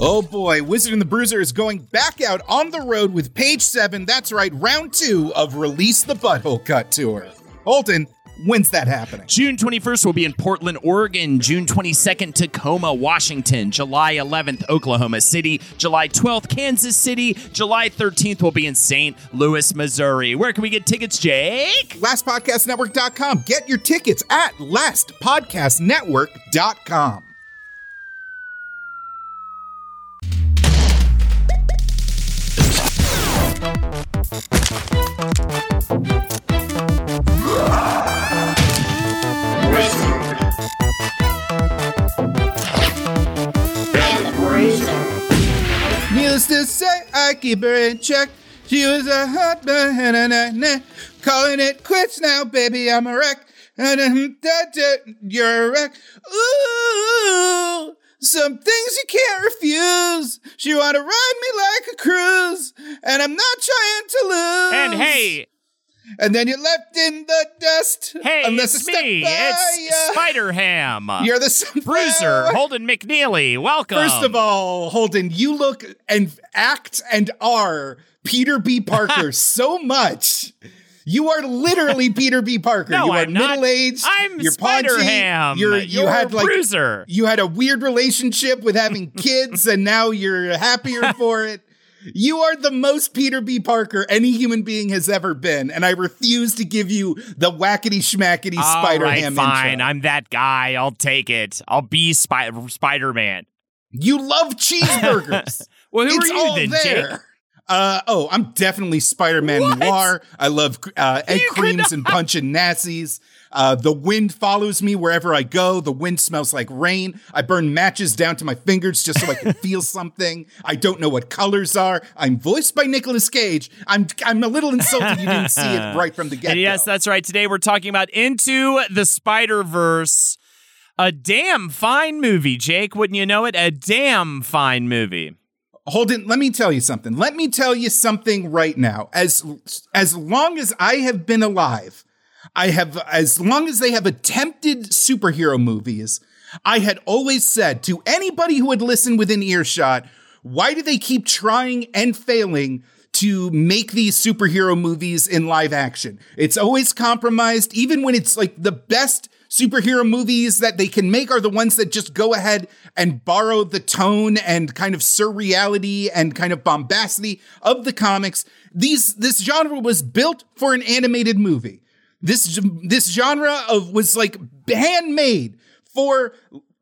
Oh boy, Wizard and the Bruiser is going back out on the road with Page 7. That's right, round 2 of Release the Butthole Cut Tour. Holden, when's that happening? June 21st will be in Portland, Oregon. June 22nd, Tacoma, Washington. July 11th, Oklahoma City. July 12th, Kansas City. July 13th will be in St. Louis, Missouri. Where can we get tickets, Jake? LastPodcastNetwork.com. Get your tickets at LastPodcastNetwork.com. Needless to say, I keep her in check. She was a hot man, calling it quits now, baby, I'm a wreck. You're a wreck. Ooh, some things you can't refuse. She wanna ride me like a cruise, and I'm not trying to lose. And hey, and then you're left in the dust. Hey, unless it's I step me. by It's ya. Spider-Ham. You're the Bruiser, Holden McNeely. Welcome. First of all, Holden, you look and act and are Peter B. Parker so much. You are literally Peter B. Parker. No, you are I'm not. middle-aged. I'm You're Spider-Ham. You had like Bruiser. You had a weird relationship with having kids, and now you're happier for it. You are the most Peter B. Parker any human being has ever been, and I refuse to give you the wackety schmackety Spider-Ham fine. intro. I'm that guy. I'll take it. I'll be Spider-Man. You love cheeseburgers. Well, who It's are you all then, there. Jake? I'm definitely Spider-Man What? Noir. I love egg You creams could and punching Nazis. The wind follows me wherever I go. The wind smells like rain. I burn matches down to my fingers just so I can feel something. I don't know what colors are. I'm voiced by Nicolas Cage. I'm a little insulted you didn't see it right from the get-go. And yes, that's right. Today we're talking about Into the Spider-Verse. A damn fine movie, Jake. Wouldn't you know it? A damn fine movie. Holden, let me tell you something. Let me tell you something right now. As long as I have been alive, as long as they have attempted superhero movies, I had always said to anybody who had listened within earshot, why do they keep trying and failing to make these superhero movies in live action? It's always compromised, even when it's like the best superhero movies that they can make are the ones that just go ahead and borrow the tone and kind of surreality and kind of bombacity of the comics. This genre was built for an animated movie. This genre was like handmade for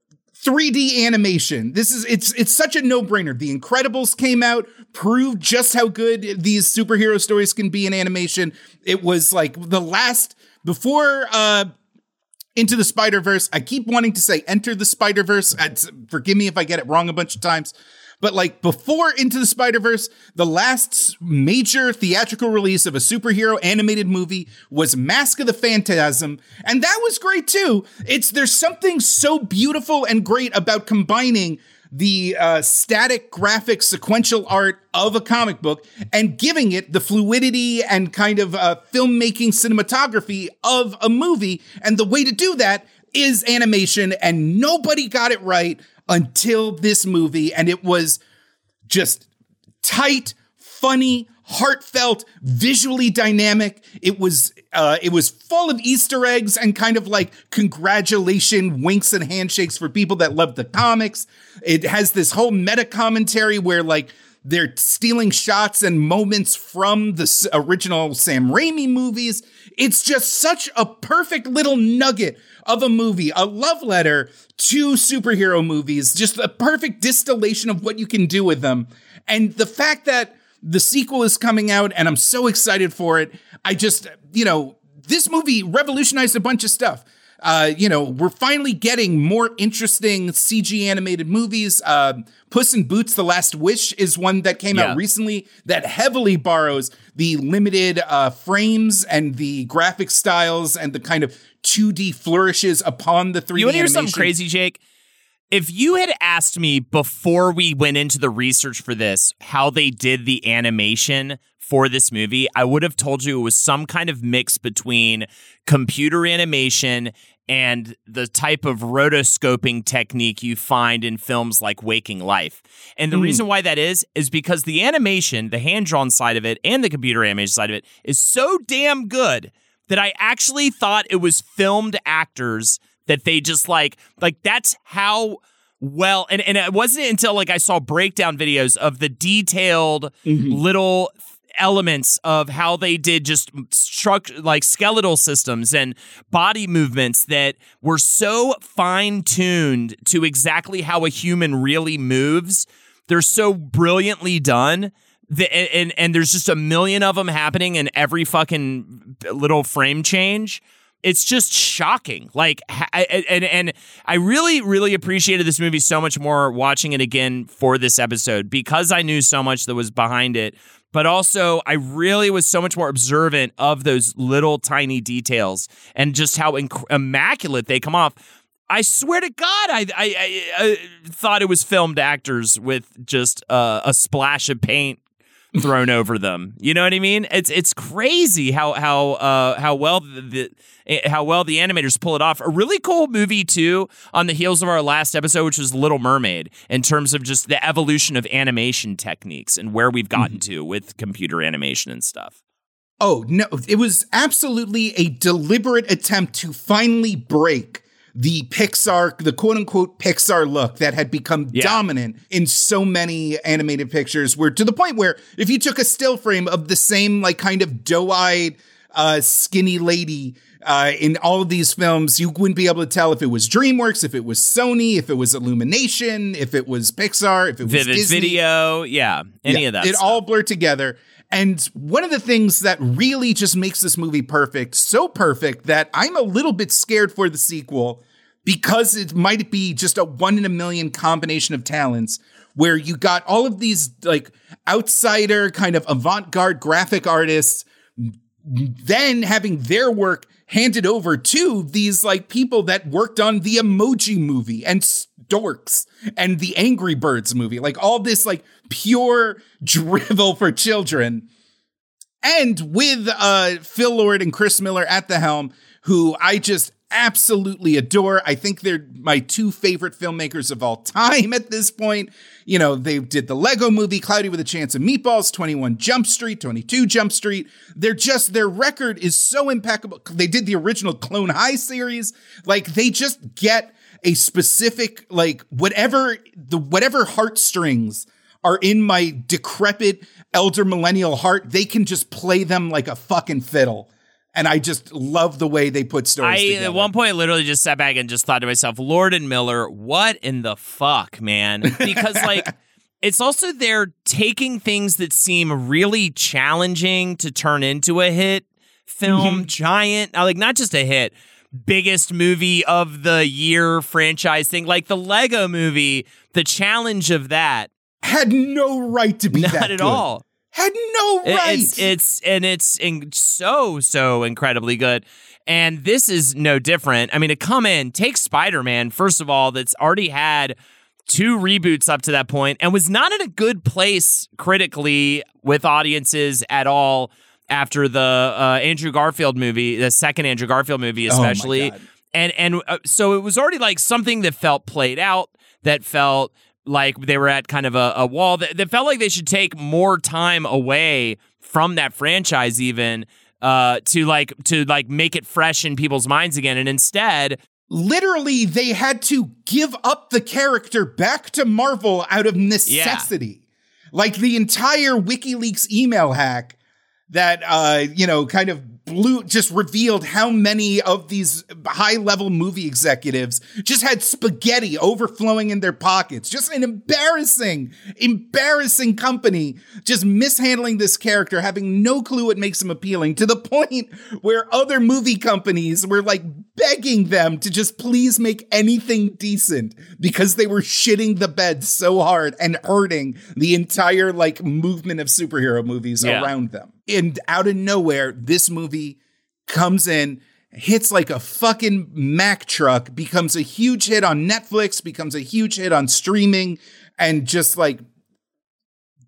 3D animation. It's such a no-brainer. The Incredibles came out, proved just how good these superhero stories can be in animation. It was like the last before Into the Spider-Verse. I keep wanting to say Enter the Spider-Verse. Forgive me if I get it wrong a bunch of times. But like before Into the Spider-Verse, the last major theatrical release of a superhero animated movie was Mask of the Phantasm. And that was great too. There's something so beautiful and great about combining the static graphic sequential art of a comic book and giving it the fluidity and kind of filmmaking cinematography of a movie. And the way to do that is animation, and nobody got it right until this movie. And it was just tight, funny, heartfelt, visually dynamic. It was full of Easter eggs and kind of like congratulation winks and handshakes for people that love the comics. It has this whole meta commentary where like they're stealing shots and moments from the original Sam Raimi movies. It's just such a perfect little nugget of a movie, a love letter to superhero movies, just a perfect distillation of what you can do with them. And the fact that the sequel is coming out and I'm so excited for it. I just, this movie revolutionized a bunch of stuff. We're finally getting more interesting CG animated movies. Puss in Boots: The Last Wish is one that came out recently that heavily borrows the limited frames and the graphic styles and the kind of 2D flourishes upon the 3D You want to hear animation. something crazy, Jake? If you had asked me before we went into the research for this how they did the animation for this movie, I would have told you it was some kind of mix between computer animation and the type of rotoscoping technique you find in films like Waking Life. And the reason why that is because the animation, the hand-drawn side of it and the computer animation side of it is so damn good that I actually thought it was filmed actors that they just like that's how well, and it wasn't until like I saw breakdown videos of the detailed little elements of how they did just like skeletal systems and body movements that were so fine-tuned to exactly how a human really moves. They're so brilliantly done. And there's just a million of them happening in every fucking little frame change. It's just shocking. Like, and I really, really appreciated this movie so much more watching it again for this episode because I knew so much that was behind it. But also, I really was so much more observant of those little tiny details and just how immaculate they come off. I swear to God, I thought it was filmed actors with just a splash of paint thrown over them. You know what I mean? It's crazy how well the animators pull it off. A really cool movie too on the heels of our last episode, which was Little Mermaid, in terms of just the evolution of animation techniques and where we've gotten to with computer animation and stuff. Oh, no, it was absolutely a deliberate attempt to finally break the Pixar, the quote-unquote Pixar look that had become dominant in so many animated pictures, where to the point where if you took a still frame of the same like kind of doe-eyed skinny lady in all of these films, you wouldn't be able to tell if it was DreamWorks, if it was Sony, if it was Illumination, if it was Pixar, if it was Vivid Disney. Video, any of that It stuff. all blurred together. And one of the things that really just makes this movie perfect, so perfect that I'm a little bit scared for the sequel because it might be just a 1 in a million combination of talents where you got all of these like outsider kind of avant-garde graphic artists then having their work handed over to these like people that worked on the Emoji Movie and Storks and the Angry Birds movie, like all this like pure drivel for children. And with Phil Lord and Chris Miller at the helm, who I just absolutely adore. I think they're my two favorite filmmakers of all time at this point. You know, they did the Lego Movie, Cloudy with a Chance of Meatballs, 21 Jump Street, 22 Jump Street. Their record is so impeccable. They did the original Clone High series. Like, they just get a specific, like, whatever heartstrings are in my decrepit elder millennial heart, they can just play them like a fucking fiddle. And I just love the way they put stories together. At one point, literally just sat back and just thought to myself, Lord and Miller, what in the fuck, man? Because, like, it's also they're taking things that seem really challenging to turn into a hit film, giant, like, not just a hit, biggest movie of the year franchise thing. Like, the Lego Movie, the challenge of that had no right to be that good. Not at all. Had no right. It's so incredibly good. And this is no different. I mean, to come in, take Spider-Man, first of all, that's already had 2 reboots up to that point and was not in a good place critically with audiences at all after the Andrew Garfield movie, the second Andrew Garfield movie especially. Oh my God. So it was already like something that felt played out, that felt like they were at kind of a wall that felt like they should take more time away from that franchise even to make it fresh in people's minds again. And instead, literally, they had to give up the character back to Marvel out of necessity. Yeah. Like the entire WikiLeaks email hack that, kind of just revealed how many of these high-level movie executives just had spaghetti overflowing in their pockets. Just an embarrassing company just mishandling this character, having no clue what makes him appealing, to the point where other movie companies were like begging them to just please make anything decent because they were shitting the bed so hard and hurting the entire like movement of superhero movies around them. And out of nowhere, this movie comes in, hits like a fucking Mack truck, becomes a huge hit on Netflix, becomes a huge hit on streaming, and just like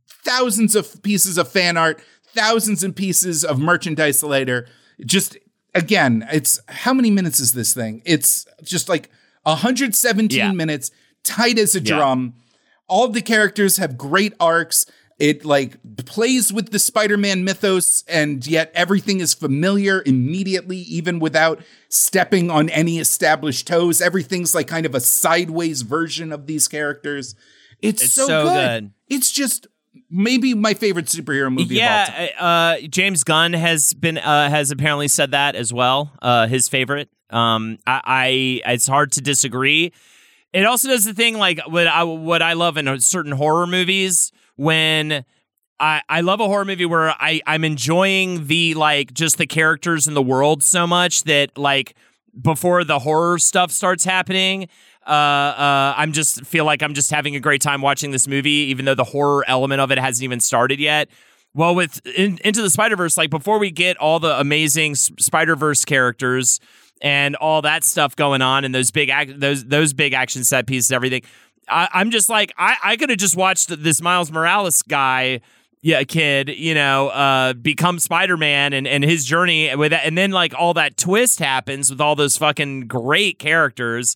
thousands of pieces of fan art, thousands of pieces of merchandise later, just again, it's how many minutes is this thing? It's just like 117 minutes, tight as a drum. All of the characters have great arcs. It like plays with the Spider-Man mythos, and yet everything is familiar immediately, even without stepping on any established toes. Everything's like kind of a sideways version of these characters. It's so good. It's just maybe my favorite superhero movie of all time. James Gunn has apparently said that as well. His favorite. It's hard to disagree. It also does the thing like what I love in certain horror movies, when I love a horror movie where I'm enjoying the like just the characters in the world so much that like before the horror stuff starts happening, I'm just feel like I'm just having a great time watching this movie, even though the horror element of it hasn't even started yet. Well, with Into the Spider-Verse, like before we get all the amazing Spider-Verse characters and all that stuff going on, and those big action set pieces, everything, I'm just like I could have just watched this Miles Morales guy, kid, become Spider-Man and his journey with that, and then like all that twist happens with all those fucking great characters.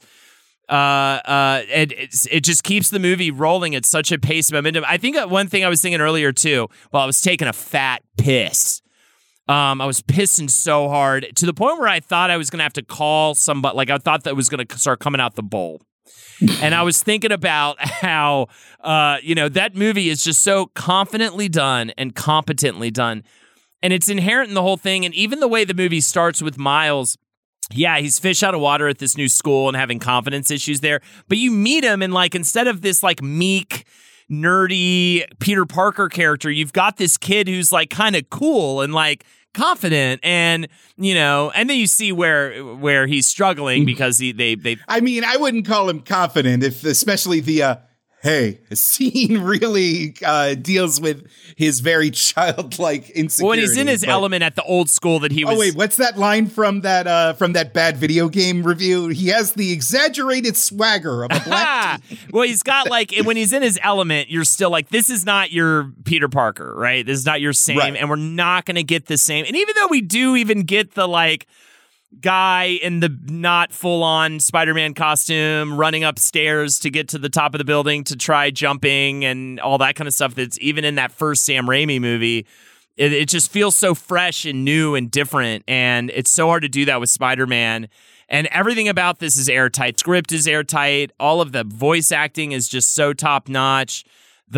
It just keeps the movie rolling at such a pace of momentum. I think one thing I was thinking earlier too, while I was taking a fat piss. I was pissing so hard to the point where I thought I was going to have to call somebody. Like I thought that was going to start coming out the bowl. And I was thinking about how, that movie is just so confidently done and competently done. And it's inherent in the whole thing. And even the way the movie starts with Miles, he's fish out of water at this new school and having confidence issues there. But you meet him and like, instead of this like meek, nerdy Peter Parker character, you've got this kid who's like kind of cool and like confident, and and then you see where he's struggling because they I mean, I wouldn't call him confident, especially the scene really deals with his very childlike insecurity. Well, when he's in his element at the old school that he was. Oh wait, what's that line from that bad video game review? He has the exaggerated swagger of a black teen. Well, he's got like when he's in his element, you're still like, this is not your Peter Parker, right? This is not your same, right. And we're not going to get the same. And even though we do even get the like guy in the not full-on Spider-Man costume running upstairs to get to the top of the building to try jumping and all that kind of stuff that's even in that first Sam Raimi movie, it just feels so fresh and new and different, and it's so hard to do that with Spider-Man. And everything about this is airtight. Script is airtight. All of the voice acting is just so top-notch.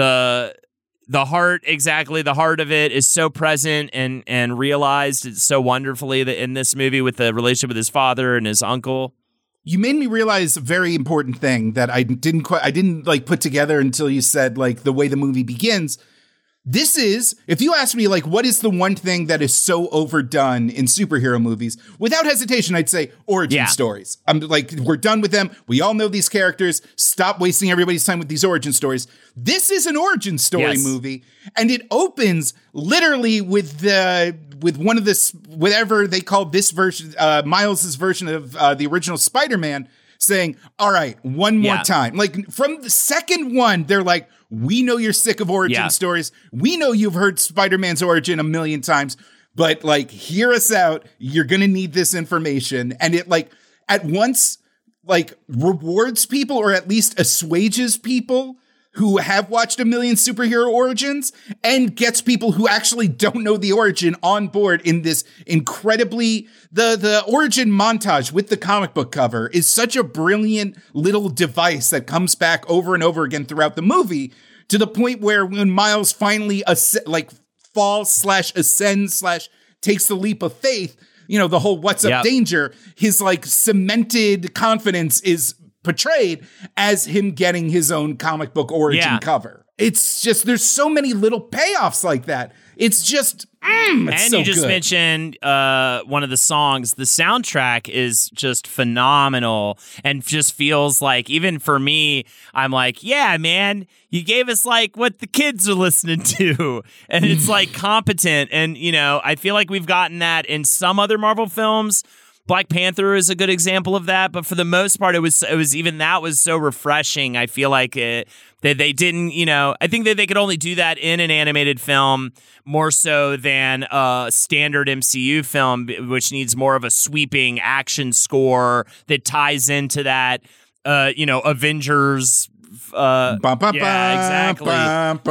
The heart of it is so present and realized so wonderfully that in this movie with the relationship with his father and his uncle. You made me realize a very important thing that I didn't like put together until you said like the way the movie begins. This is, if you ask me, like, what is the one thing that is so overdone in superhero movies? Without hesitation, I'd say origin stories. I'm like, we're done with them. We all know these characters. Stop wasting everybody's time with these origin stories. This is an origin story movie, and it opens literally with one of this, whatever they call this version, Miles's version of the original Spider-Man, saying, all right, one more time. Like, from the second one, they're like, we know you're sick of origin stories. We know you've heard Spider-Man's origin a million times, but like, hear us out. You're going to need this information. And it like at once like rewards people, or at least assuages people who have watched a million superhero origins, and gets people who actually don't know the origin on board in this incredibly, the origin montage with the comic book cover is such a brilliant little device that comes back over and over again throughout the movie, to the point where when Miles finally falls/ascends/ takes the leap of faith, the whole what's up danger, his like cemented confidence is portrayed as him getting his own comic book origin cover. It's just, there's so many little payoffs like that. It's just, it's and so you just good. mentioned one of the songs. The soundtrack is just phenomenal, and just feels like, even for me, I'm like, yeah, man, you gave us like what the kids are listening to, and it's like competent. And I feel like we've gotten that in some other Marvel films, Black Panther is a good example of that, but for the most part, it was even that was so refreshing. I feel like that they didn't, I think that they could only do that in an animated film more so than a standard MCU film, which needs more of a sweeping action score that ties into that, Avengers. Exactly.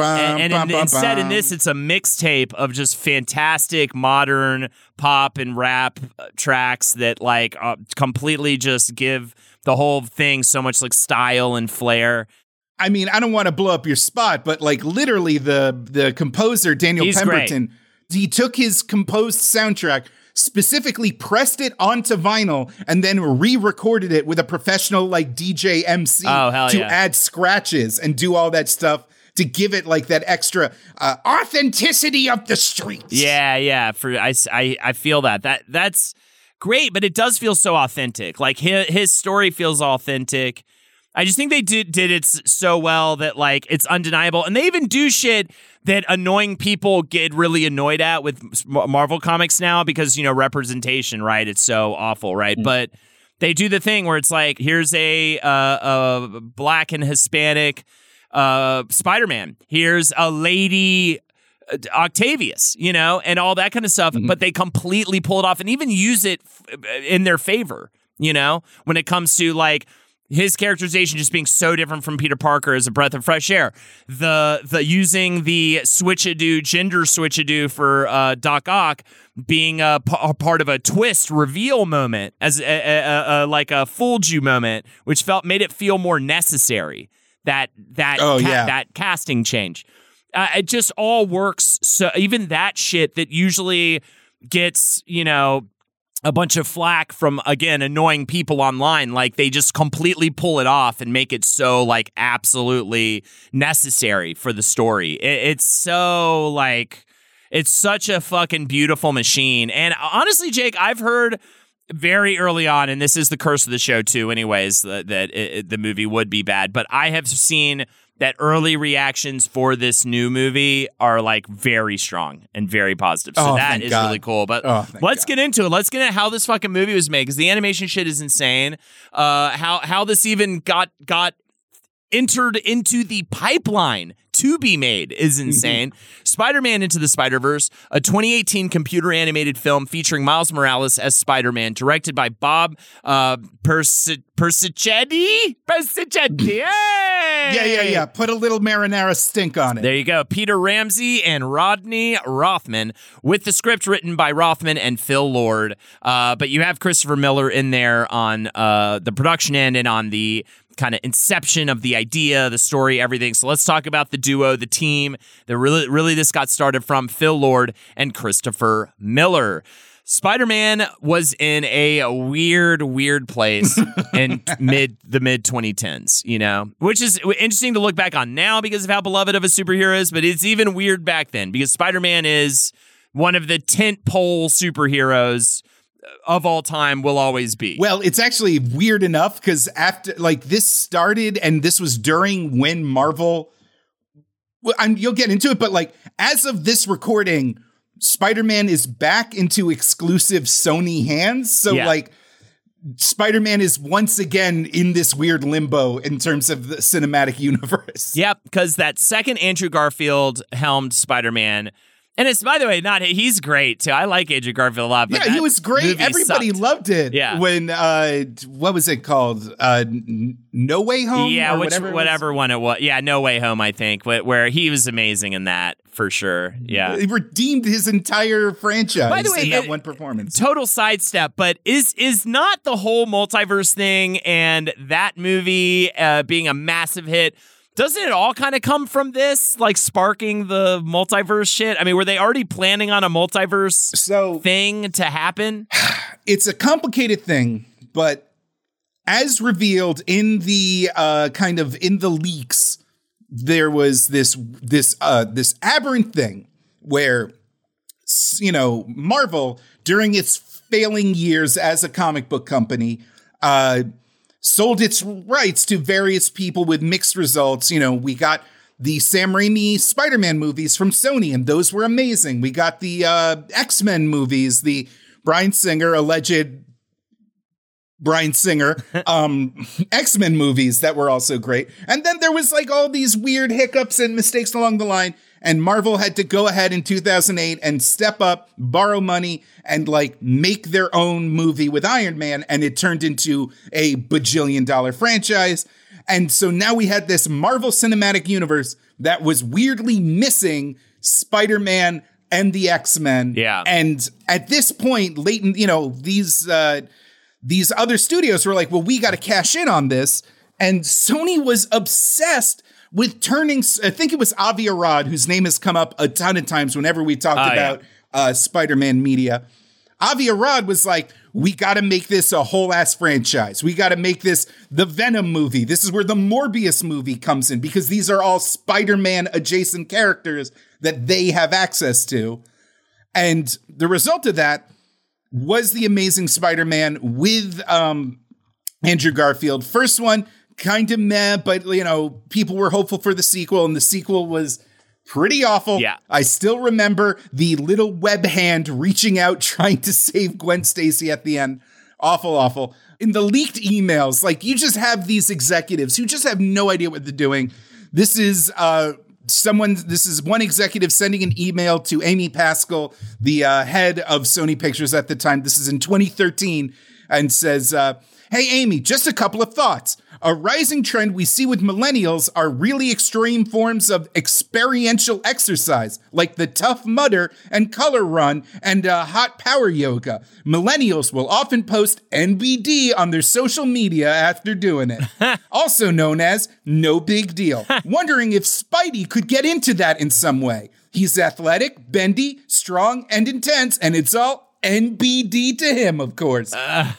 Instead, in this, it's a mixtape of just fantastic modern pop and rap tracks that completely just give the whole thing so much style and flair. I mean, I don't want to blow up your spot, but literally the composer, Daniel Pemberton, he took his composed soundtrack, specifically pressed it onto vinyl, and then re-recorded it with a professional DJ MC to add scratches and do all that stuff to give it that extra authenticity of the streets. Yeah. I feel that's great, but it does feel so authentic. His story feels authentic. I just think they did it so well that it's undeniable, and they even do shit that annoying people get really annoyed at with Marvel Comics now because representation, right? It's so awful, right? Mm-hmm. But they do the thing where it's here's a Black and Hispanic Spider-Man. Here's a lady Octavius, and all that kind of stuff. Mm-hmm. But they completely pull it off and even use it in their favor, when it comes to his characterization just being so different from Peter Parker is a breath of fresh air. The using the gender switchadoo for Doc Ock being a part of a twist reveal moment as a fooled you moment, which made it feel more necessary. That casting change. It just all works. So even that shit that usually gets a bunch of flack from, again, annoying people online, they just completely pull it off and make it so absolutely necessary for the story. It's so it's such a fucking beautiful machine. And honestly, Jake, I've heard very early on, and this is the curse of the show too anyways, that the movie would be bad, but I have seen that early reactions for this new movie are very strong and very positive. So that is really cool. But let's get into it. Let's get into how this fucking movie was made, because the animation shit is insane. How this even got entered into the pipeline to be made is insane. Spider-Man Into the Spider-Verse, a 2018 computer animated film featuring Miles Morales as Spider-Man, directed by Bob Persichetti. Yeah. Put a little marinara stink on it. There you go. Peter Ramsey and Rodney Rothman, with the script written by Rothman and Phil Lord. But you have Christopher Miller in there on the production end and on the kind of inception of the idea, the story, everything. So let's talk about the duo, the team that really this got started from, Phil Lord and Christopher Miller. Spider-Man was in a weird place in the mid 2010s, which is interesting to look back on now because of how beloved of a superhero is, but it's even weird back then because Spider-Man is one of the tentpole superheroes of all time, will always be. Well, it's actually weird enough because after this started, and this was during when Marvel, you'll get into it, but as of this recording, Spider-Man is back into exclusive Sony hands. So Spider-Man is once again in this weird limbo in terms of the cinematic universe. Yep, because that second Andrew Garfield helmed Spider-Man. And it's, by the way, he's great too. I like Andrew Garfield a lot. But he was great. Everybody loved it. Yeah. When what was it called? No Way Home. Yeah, whatever one it was. Yeah, No Way Home. I think where he was amazing in that for sure. Yeah, he redeemed his entire franchise. By the way, in that one performance. Total sidestep, but is not the whole multiverse thing and that movie being a massive hit? Doesn't it all kind of come from this, sparking the multiverse shit? I mean, were they already planning on a multiverse thing to happen? It's a complicated thing, but as revealed in the in the leaks, there was this aberrant thing where Marvel, during its failing years as a comic book company, sold its rights to various people with mixed results. We got the Sam Raimi Spider-Man movies from Sony, and those were amazing. We got the X-Men movies, the Bryan Singer alleged Bryan Singer, X-Men movies that were also great. And then there was like all these weird hiccups and mistakes along the line. And Marvel had to go ahead in 2008 and step up, borrow money, and like make their own movie with Iron Man. And it turned into a bajillion-dollar franchise. And so now we had this Marvel Cinematic Universe that was weirdly missing Spider-Man and the X-Men. Yeah. And at this point, these other studios were like, well, we got to cash in on this. And Sony was obsessed with turning, I think it was Avi Arad, whose name has come up a ton of times whenever we talked about Spider-Man media. Avi Arad was like, we got to make this a whole ass franchise. We got to make this the Venom movie. This is where the Morbius movie comes in, because these are all Spider-Man adjacent characters that they have access to. And the result of that was the Amazing Spider-Man with Andrew Garfield. First one, kind of meh, but, people were hopeful for the sequel, and the sequel was pretty awful. Yeah. I still remember the little web hand reaching out, trying to save Gwen Stacy at the end. Awful, awful. In the leaked emails, like, you just have these executives who just have no idea what they're doing. This is one executive sending an email to Amy Pascal, the head of Sony Pictures at the time. This is in 2013, and says, hey, Amy, just a couple of thoughts. A rising trend we see with millennials are really extreme forms of experiential exercise, like the Tough Mudder and Color Run and hot power yoga. Millennials will often post NBD on their social media after doing it, also known as no big deal. Wondering if Spidey could get into that in some way. He's athletic, bendy, strong, and intense, and it's all NBD to him, of course.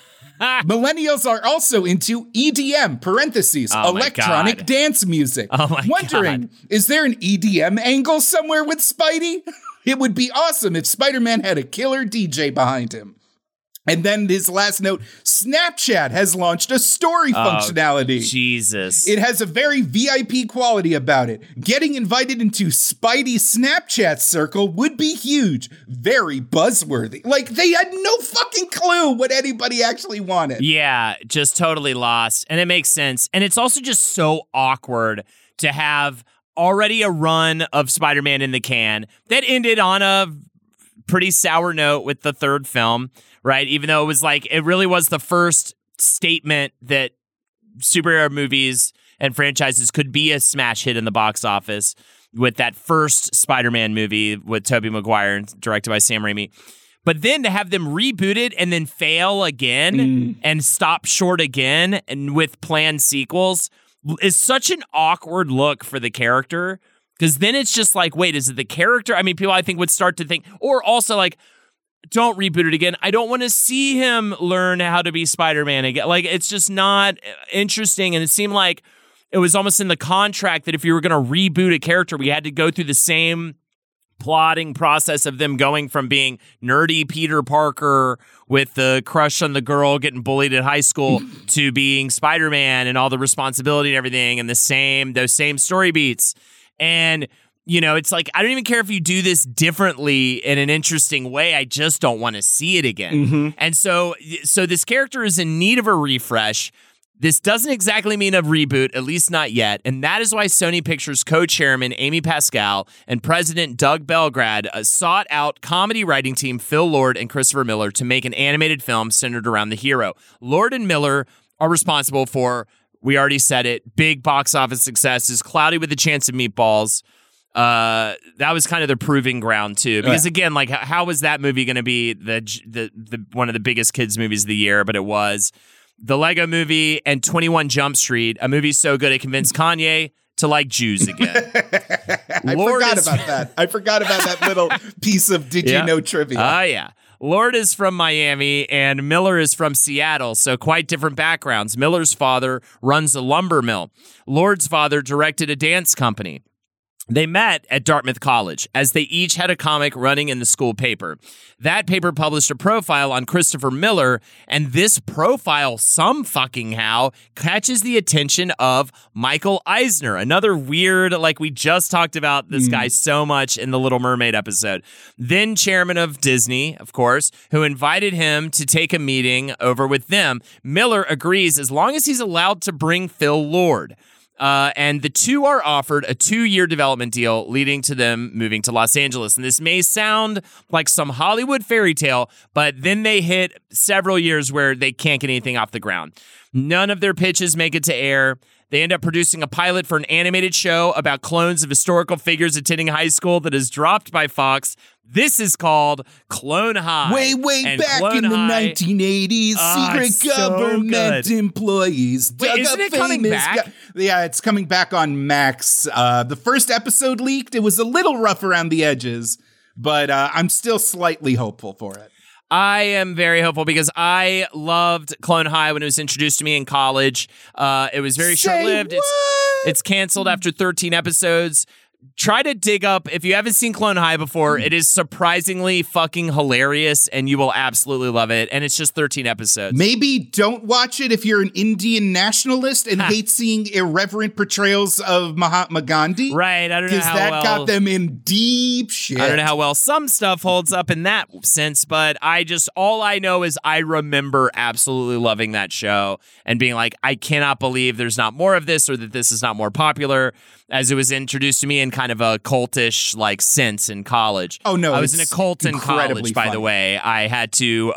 Millennials are also into EDM, electronic dance music. Wondering, is there an EDM angle somewhere with Spidey? It would be awesome if Spider-Man had a killer DJ behind him. And then his last note, Snapchat has launched a story functionality. Jesus. It has a very VIP quality about it. Getting invited into Spidey's Snapchat circle would be huge. Very buzzworthy. Like, they had no fucking clue what anybody actually wanted. Yeah, just totally lost. And it makes sense. And it's also just so awkward to have already a run of Spider-Man in the can that ended on a pretty sour note with the third film. Right, even though it really was the first statement that superhero movies and franchises could be a smash hit in the box office with that first Spider-Man movie with Tobey Maguire and directed by Sam Raimi. But then to have them rebooted and then fail again and stop short again and with planned sequels is such an awkward look for the character, because then it's just like, wait, is it the character? I mean, people I think would start to think, or also like, don't reboot it again. I don't want to see him learn how to be Spider-Man again. Like, it's just not interesting. And it seemed like it was almost in the contract that if you were going to reboot a character, we had to go through the same plotting process of them going from being nerdy Peter Parker with the crush on the girl getting bullied at high school to being Spider-Man and all the responsibility and everything and those same story beats. And it's like, I don't even care if you do this differently in an interesting way. I just don't want to see it again. Mm-hmm. And so this character is in need of a refresh. This doesn't exactly mean a reboot, at least not yet. And that is why Sony Pictures co-chairman Amy Pascal and president Doug Belgrad sought out comedy writing team Phil Lord and Christopher Miller to make an animated film centered around the hero. Lord and Miller are responsible for, we already said it, big box office successes, Cloudy with a Chance of Meatballs. That was kind of the proving ground too, because again, like, how was that movie going to be the one of the biggest kids movies of the year? But it was. The Lego Movie and 21 Jump Street, a movie so good it convinced Kanye to like Jews again. I forgot about that little piece of did you know trivia. Yeah. Lord is from Miami and Miller is from Seattle, so quite different backgrounds. Miller's father runs a lumber mill. Lord's father directed a dance company. They met at Dartmouth College as they each had a comic running in the school paper. That paper published a profile on Christopher Miller, and this profile, some fucking how, catches the attention of Michael Eisner. Another weird, like we just talked about this guy so much in the Little Mermaid episode. Then chairman of Disney, of course, who invited him to take a meeting over with them. Miller agrees as long as he's allowed to bring Phil Lord. And the two are offered a 2-year development deal, leading to them moving to Los Angeles. And this may sound like some Hollywood fairy tale, but then they hit several years where they can't get anything off the ground. None of their pitches make it to air. They end up producing a pilot for an animated show about clones of historical figures attending high school that is dropped by Fox. This is called Clone High. Way and back Clone in the High, 1980s, secret government employees. Wait, isn't it coming back? Yeah, it's coming back on Max. The first episode leaked. It was a little rough around the edges, but I'm still slightly hopeful for it. I am very hopeful because I loved Clone High when it was introduced to me in college. It was very short-lived. It's canceled after 13 episodes. Try to dig up, if you haven't seen Clone High before, it is surprisingly fucking hilarious and you will absolutely love it. And it's just 13 episodes. Maybe don't watch it if you're an Indian nationalist and hate seeing irreverent portrayals of Mahatma Gandhi. Right, I don't know how because that well, got them in deep shit. I don't know how well some stuff holds up in that sense, but all I know is I remember absolutely loving that show and being like, I cannot believe there's not more of this or that this is not more popular, as it was introduced to me in kind of a cultish like sense in college. Oh no, I was in a cult in college, by the way. I had to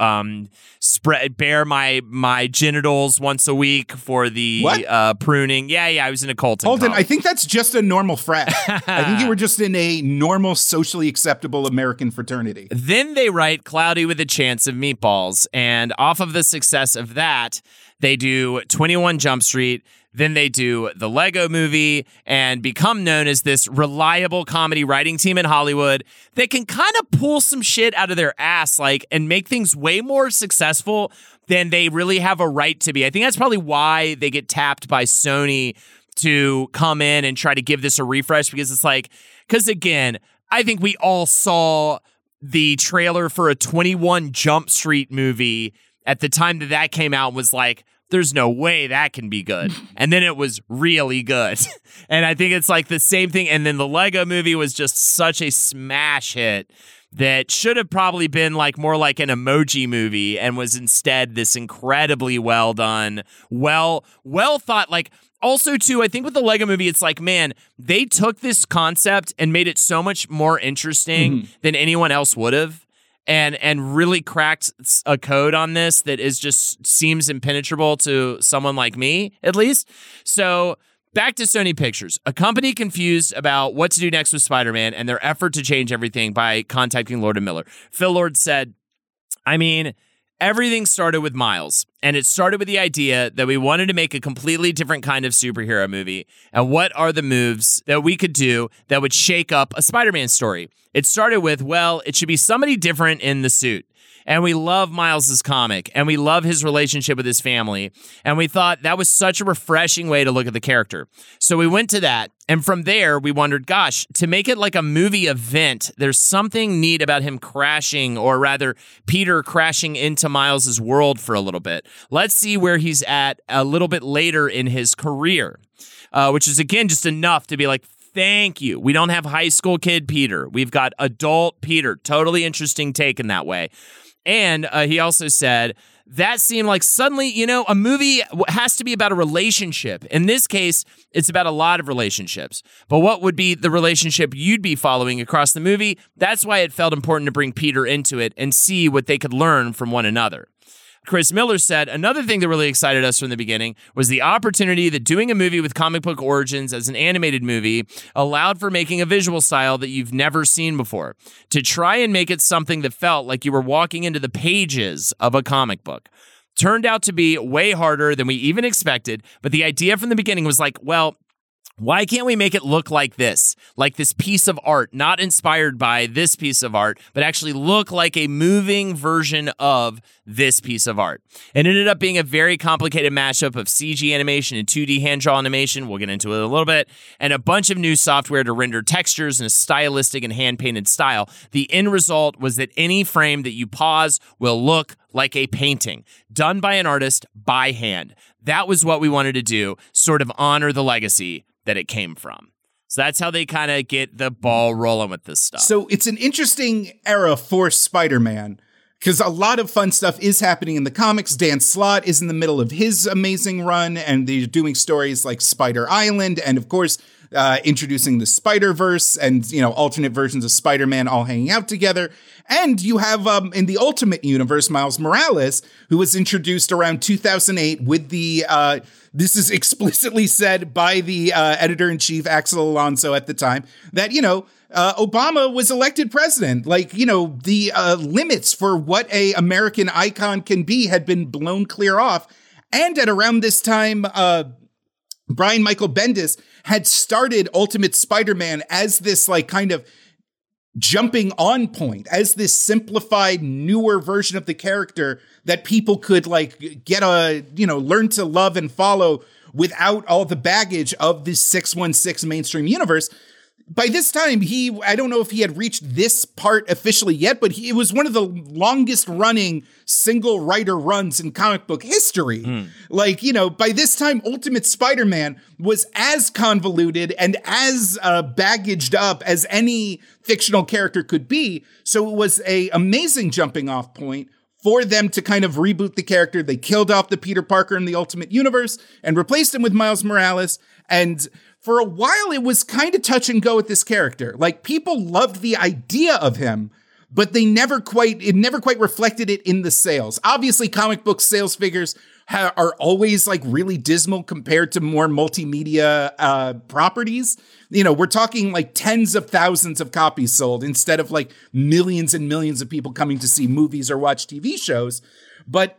bare my genitals once a week for the pruning. Yeah, I was in a cult in college. Holden, I think that's just a normal frat. I think you were just in a normal, socially acceptable American fraternity. Then they write Cloudy with a Chance of Meatballs, and off of the success of that, they do 21 Jump Street. Then they do the Lego Movie and become known as this reliable comedy writing team in Hollywood that can kind of pull some shit out of their ass, and make things way more successful than they really have a right to be. I think that's probably why they get tapped by Sony to come in and try to give this a refresh, because again, I think we all saw the trailer for a 21 Jump Street movie at the time that came out and was like, there's no way that can be good. And then it was really good. And I think it's like the same thing. And then the Lego Movie was just such a smash hit that should have probably been more like an emoji movie and was instead this incredibly well done, well thought. Also, too, I think with the Lego Movie, it's man, they took this concept and made it so much more interesting than anyone else would have. And really cracked a code on this that seems impenetrable to someone like me, at least. So back to Sony Pictures, a company confused about what to do next with Spider-Man and their effort to change everything by contacting Lord and Miller. Phil Lord said, everything started with Miles, and it started with the idea that we wanted to make a completely different kind of superhero movie. And what are the moves that we could do that would shake up a Spider-Man story? It started with, it should be somebody different in the suit. And we love Miles's comic, and we love his relationship with his family. And we thought that was such a refreshing way to look at the character. So we went to that. And from there, we wondered, gosh, to make it like a movie event, there's something neat about him crashing, or rather, Peter crashing into Miles's world for a little bit. Let's see where he's at a little bit later in his career, which is, again, just enough to be like, thank you. We don't have high school kid Peter. We've got adult Peter. Totally interesting take in that way. And he also said, that seemed like suddenly, a movie has to be about a relationship. In this case, it's about a lot of relationships. But what would be the relationship you'd be following across the movie? That's why it felt important to bring Peter into it and see what they could learn from one another. Chris Miller said, another thing that really excited us from the beginning was the opportunity that doing a movie with comic book origins as an animated movie allowed for making a visual style that you've never seen before, to try and make it something that felt like you were walking into the pages of a comic book. Turned out to be way harder than we even expected, but the idea from the beginning was Why can't we make it look like this piece of art, not inspired by this piece of art, but actually look like a moving version of this piece of art? It ended up being a very complicated mashup of CG animation and 2D hand-draw animation, we'll get into it in a little bit, and a bunch of new software to render textures in a stylistic and hand-painted style. The end result was that any frame that you pause will look like a painting, done by an artist by hand. That was what we wanted to do, sort of honor the legacy that it came from. So that's how they kind of get the ball rolling with this stuff. So it's an interesting era for Spider-Man because a lot of fun stuff is happening in the comics. Dan Slott is in the middle of his amazing run, and they're doing stories like Spider Island, and of course, introducing the Spider-Verse and, alternate versions of Spider-Man all hanging out together. And you have, in the Ultimate Universe, Miles Morales, who was introduced around 2008 with the, this is explicitly said by the editor-in-chief, Axel Alonso, at the time, that, Obama was elected president. The limits for what a American icon can be had been blown clear off. And at around this time, Brian Michael Bendis had started Ultimate Spider-Man as this kind of jumping on point, as this simplified, newer version of the character that people could get learn to love and follow without all the baggage of this 616 mainstream universe. By this time, I don't know if he had reached this part officially yet, but it was one of the longest running single writer runs in comic book history. By this time, Ultimate Spider-Man was as convoluted and as baggaged up as any fictional character could be. So it was an amazing jumping off point for them to kind of reboot the character. They killed off the Peter Parker in the Ultimate Universe and replaced him with Miles Morales. And for a while, it was kind of touch and go with this character. People loved the idea of him, but it never quite reflected it in the sales. Obviously, comic book sales figures are always really dismal compared to more multimedia properties. We're talking tens of thousands of copies sold instead of millions and millions of people coming to see movies or watch TV shows. But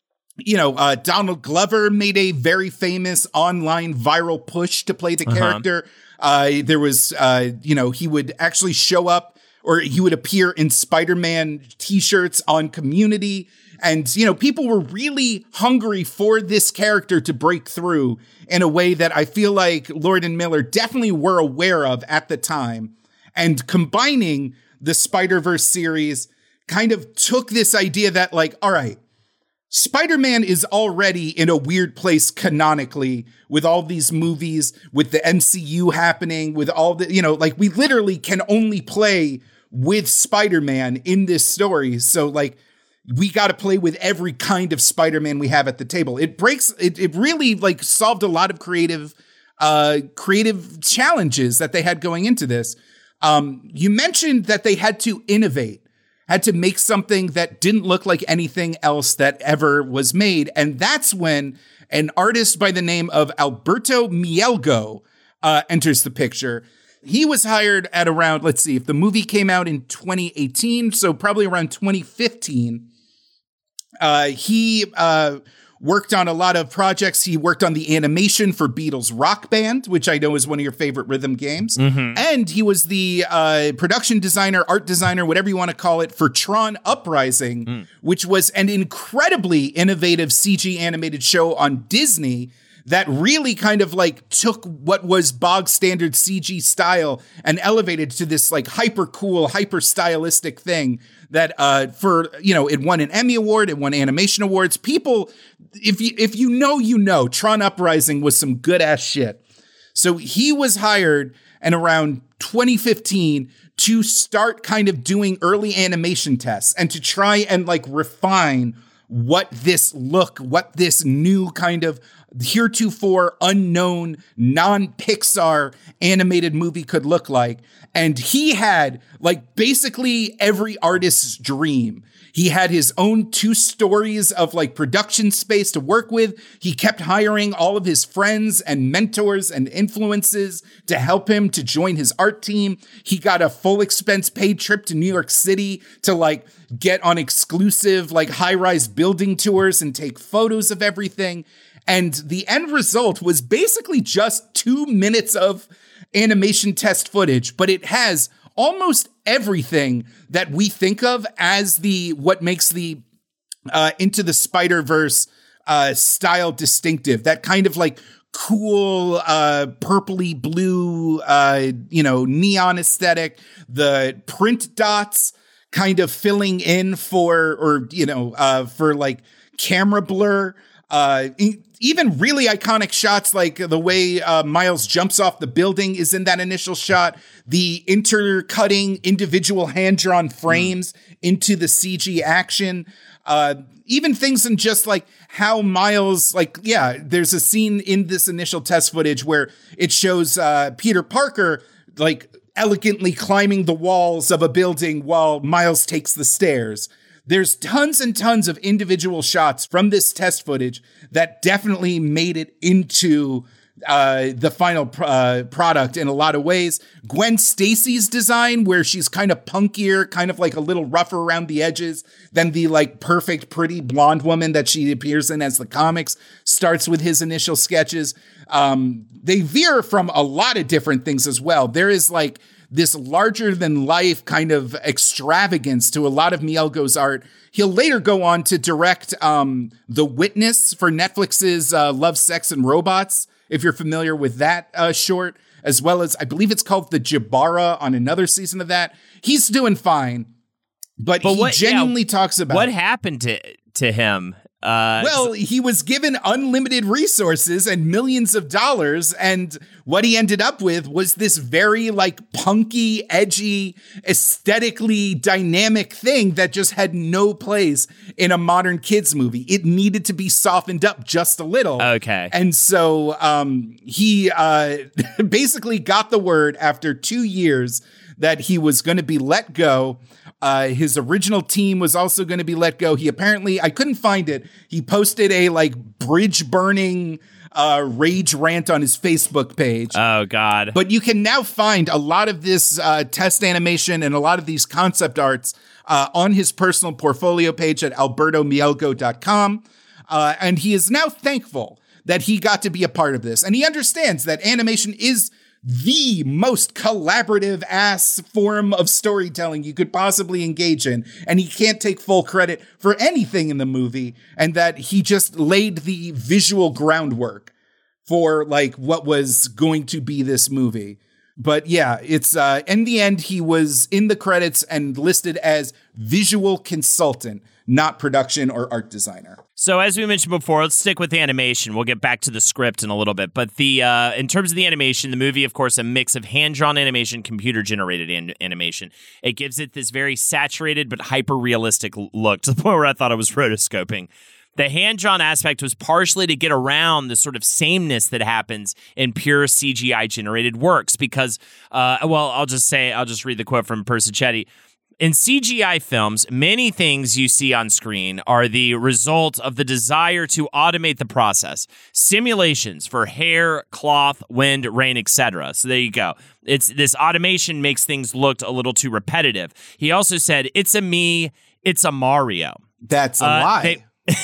Donald Glover made a very famous online viral push to play the character. There was, he would actually show up, or he would appear in Spider-Man t-shirts on Community. And, people were really hungry for this character to break through in a way that I feel like Lord and Miller definitely were aware of at the time. And combining the Spider-Verse series kind of took this idea that all right, Spider-Man is already in a weird place canonically with all these movies, with the MCU happening, with all the, we literally can only play with Spider-Man in this story. So we got to play with every kind of Spider-Man we have at the table. It really solved a lot of creative challenges that they had going into this. You mentioned that they had to innovate. Had to make something that didn't look like anything else that ever was made. And that's when an artist by the name of Alberto Mielgo enters the picture. He was hired at around, let's see, if the movie came out in 2018, so probably around 2015. He worked on a lot of projects. He worked on the animation for Beatles Rock Band, which I know is one of your favorite rhythm games. And he was the production designer, art designer, whatever you want to call it, for Tron Uprising, which was an incredibly innovative CG animated show on Disney that really kind of took what was bog standard CG style and elevated to this hyper cool, hyper stylistic thing that it won an Emmy Award, it won animation awards. People, if you know, Tron Uprising was some good ass shit. So he was hired in around 2015 to start kind of doing early animation tests and to try and refine what this new kind of heretofore unknown non-Pixar animated movie could look like. And he had basically every artist's dream. He had his own 2 stories of production space to work with. He kept hiring all of his friends and mentors and influences to help him to join his art team. He got a full expense paid trip to New York City to get on exclusive high-rise building tours and take photos of everything. And the end result was basically just 2 minutes of animation test footage, but it has almost everything that we think of as what makes the Into the Spider-Verse style distinctive. That kind of like cool, purpley blue, neon aesthetic, the print dots kind of filling in for like camera blur, even really iconic shots like the way Miles jumps off the building is in that initial shot, the intercutting individual hand-drawn frames into the CG action, even things in just like how Miles, there's a scene in this initial test footage where it shows Peter Parker like elegantly climbing the walls of a building while Miles takes the stairs. There's tons and tons of individual shots from this test footage that definitely made it into the final product in a lot of ways. Gwen Stacy's design, where she's kind of punkier, kind of like a little rougher around the edges than the like perfect, pretty blonde woman that she appears in as the comics, starts with his initial sketches. They veer from a lot of different things as well. There is like this larger than life kind of extravagance to a lot of Mielgo's art. He'll later go on to direct The Witness for Netflix's Love, Sex, and Robots, if you're familiar with that short, as well as I believe it's called The Jabara on another season of that. He's doing fine, but he genuinely talks about what happened to him. Well, he was given unlimited resources and millions of dollars, and what he ended up with was this very like punky, edgy, aesthetically dynamic thing that just had no place in a modern kids movie. It needed to be softened up just a little. Okay. And so he basically got the word after 2 years that he was going to be let go. His original team was also going to be let go. He apparently, I couldn't find it. He posted a like bridge burning rage rant on his Facebook page. Oh God. But you can now find a lot of this test animation and a lot of these concept arts on his personal portfolio page at albertomielgo.com. And he is now thankful that he got to be a part of this. And he understands that animation is the most collaborative ass form of storytelling you could possibly engage in. And he can't take full credit for anything in the movie, and that he just laid the visual groundwork for like what was going to be this movie. But yeah, it's in the end, he was in the credits and listed as visual consultant, not production or art designer. So as we mentioned before, let's stick with the animation. We'll get back to the script in a little bit. But the in terms of the animation, the movie, of course, a mix of hand-drawn animation, computer-generated animation. It gives it this very saturated but hyper-realistic look to the point where I thought I was rotoscoping. The hand-drawn aspect was partially to get around the sort of sameness that happens in pure CGI-generated works because, I'll just read the quote from Persichetti. In CGI films, many things you see on screen are the result of the desire to automate the process. Simulations for hair, cloth, wind, rain, etc. So there you go. It's this automation makes things look a little too repetitive. He also said, "It's a me, it's a Mario." That's a lie.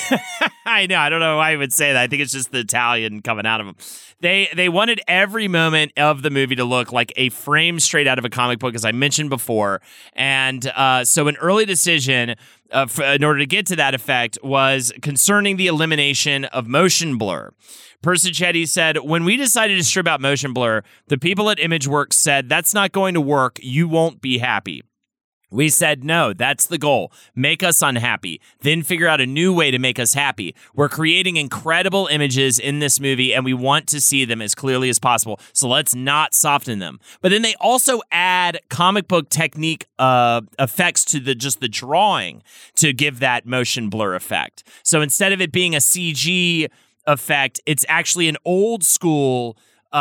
I know. I don't know why I would say that. I think it's just the Italian coming out of him. They wanted every moment of the movie to look like a frame straight out of a comic book, as I mentioned before. And so an early decision in order to get to that effect was concerning the elimination of motion blur. Persichetti said, "When we decided to strip out motion blur, the people at ImageWorks said, 'That's not going to work. You won't be happy.' We said, no, that's the goal. Make us unhappy. Then figure out a new way to make us happy. We're creating incredible images in this movie, and we want to see them as clearly as possible. So let's not soften them." But then they also add comic book technique effects to the drawing to give that motion blur effect. So instead of it being a CG effect, it's actually an old school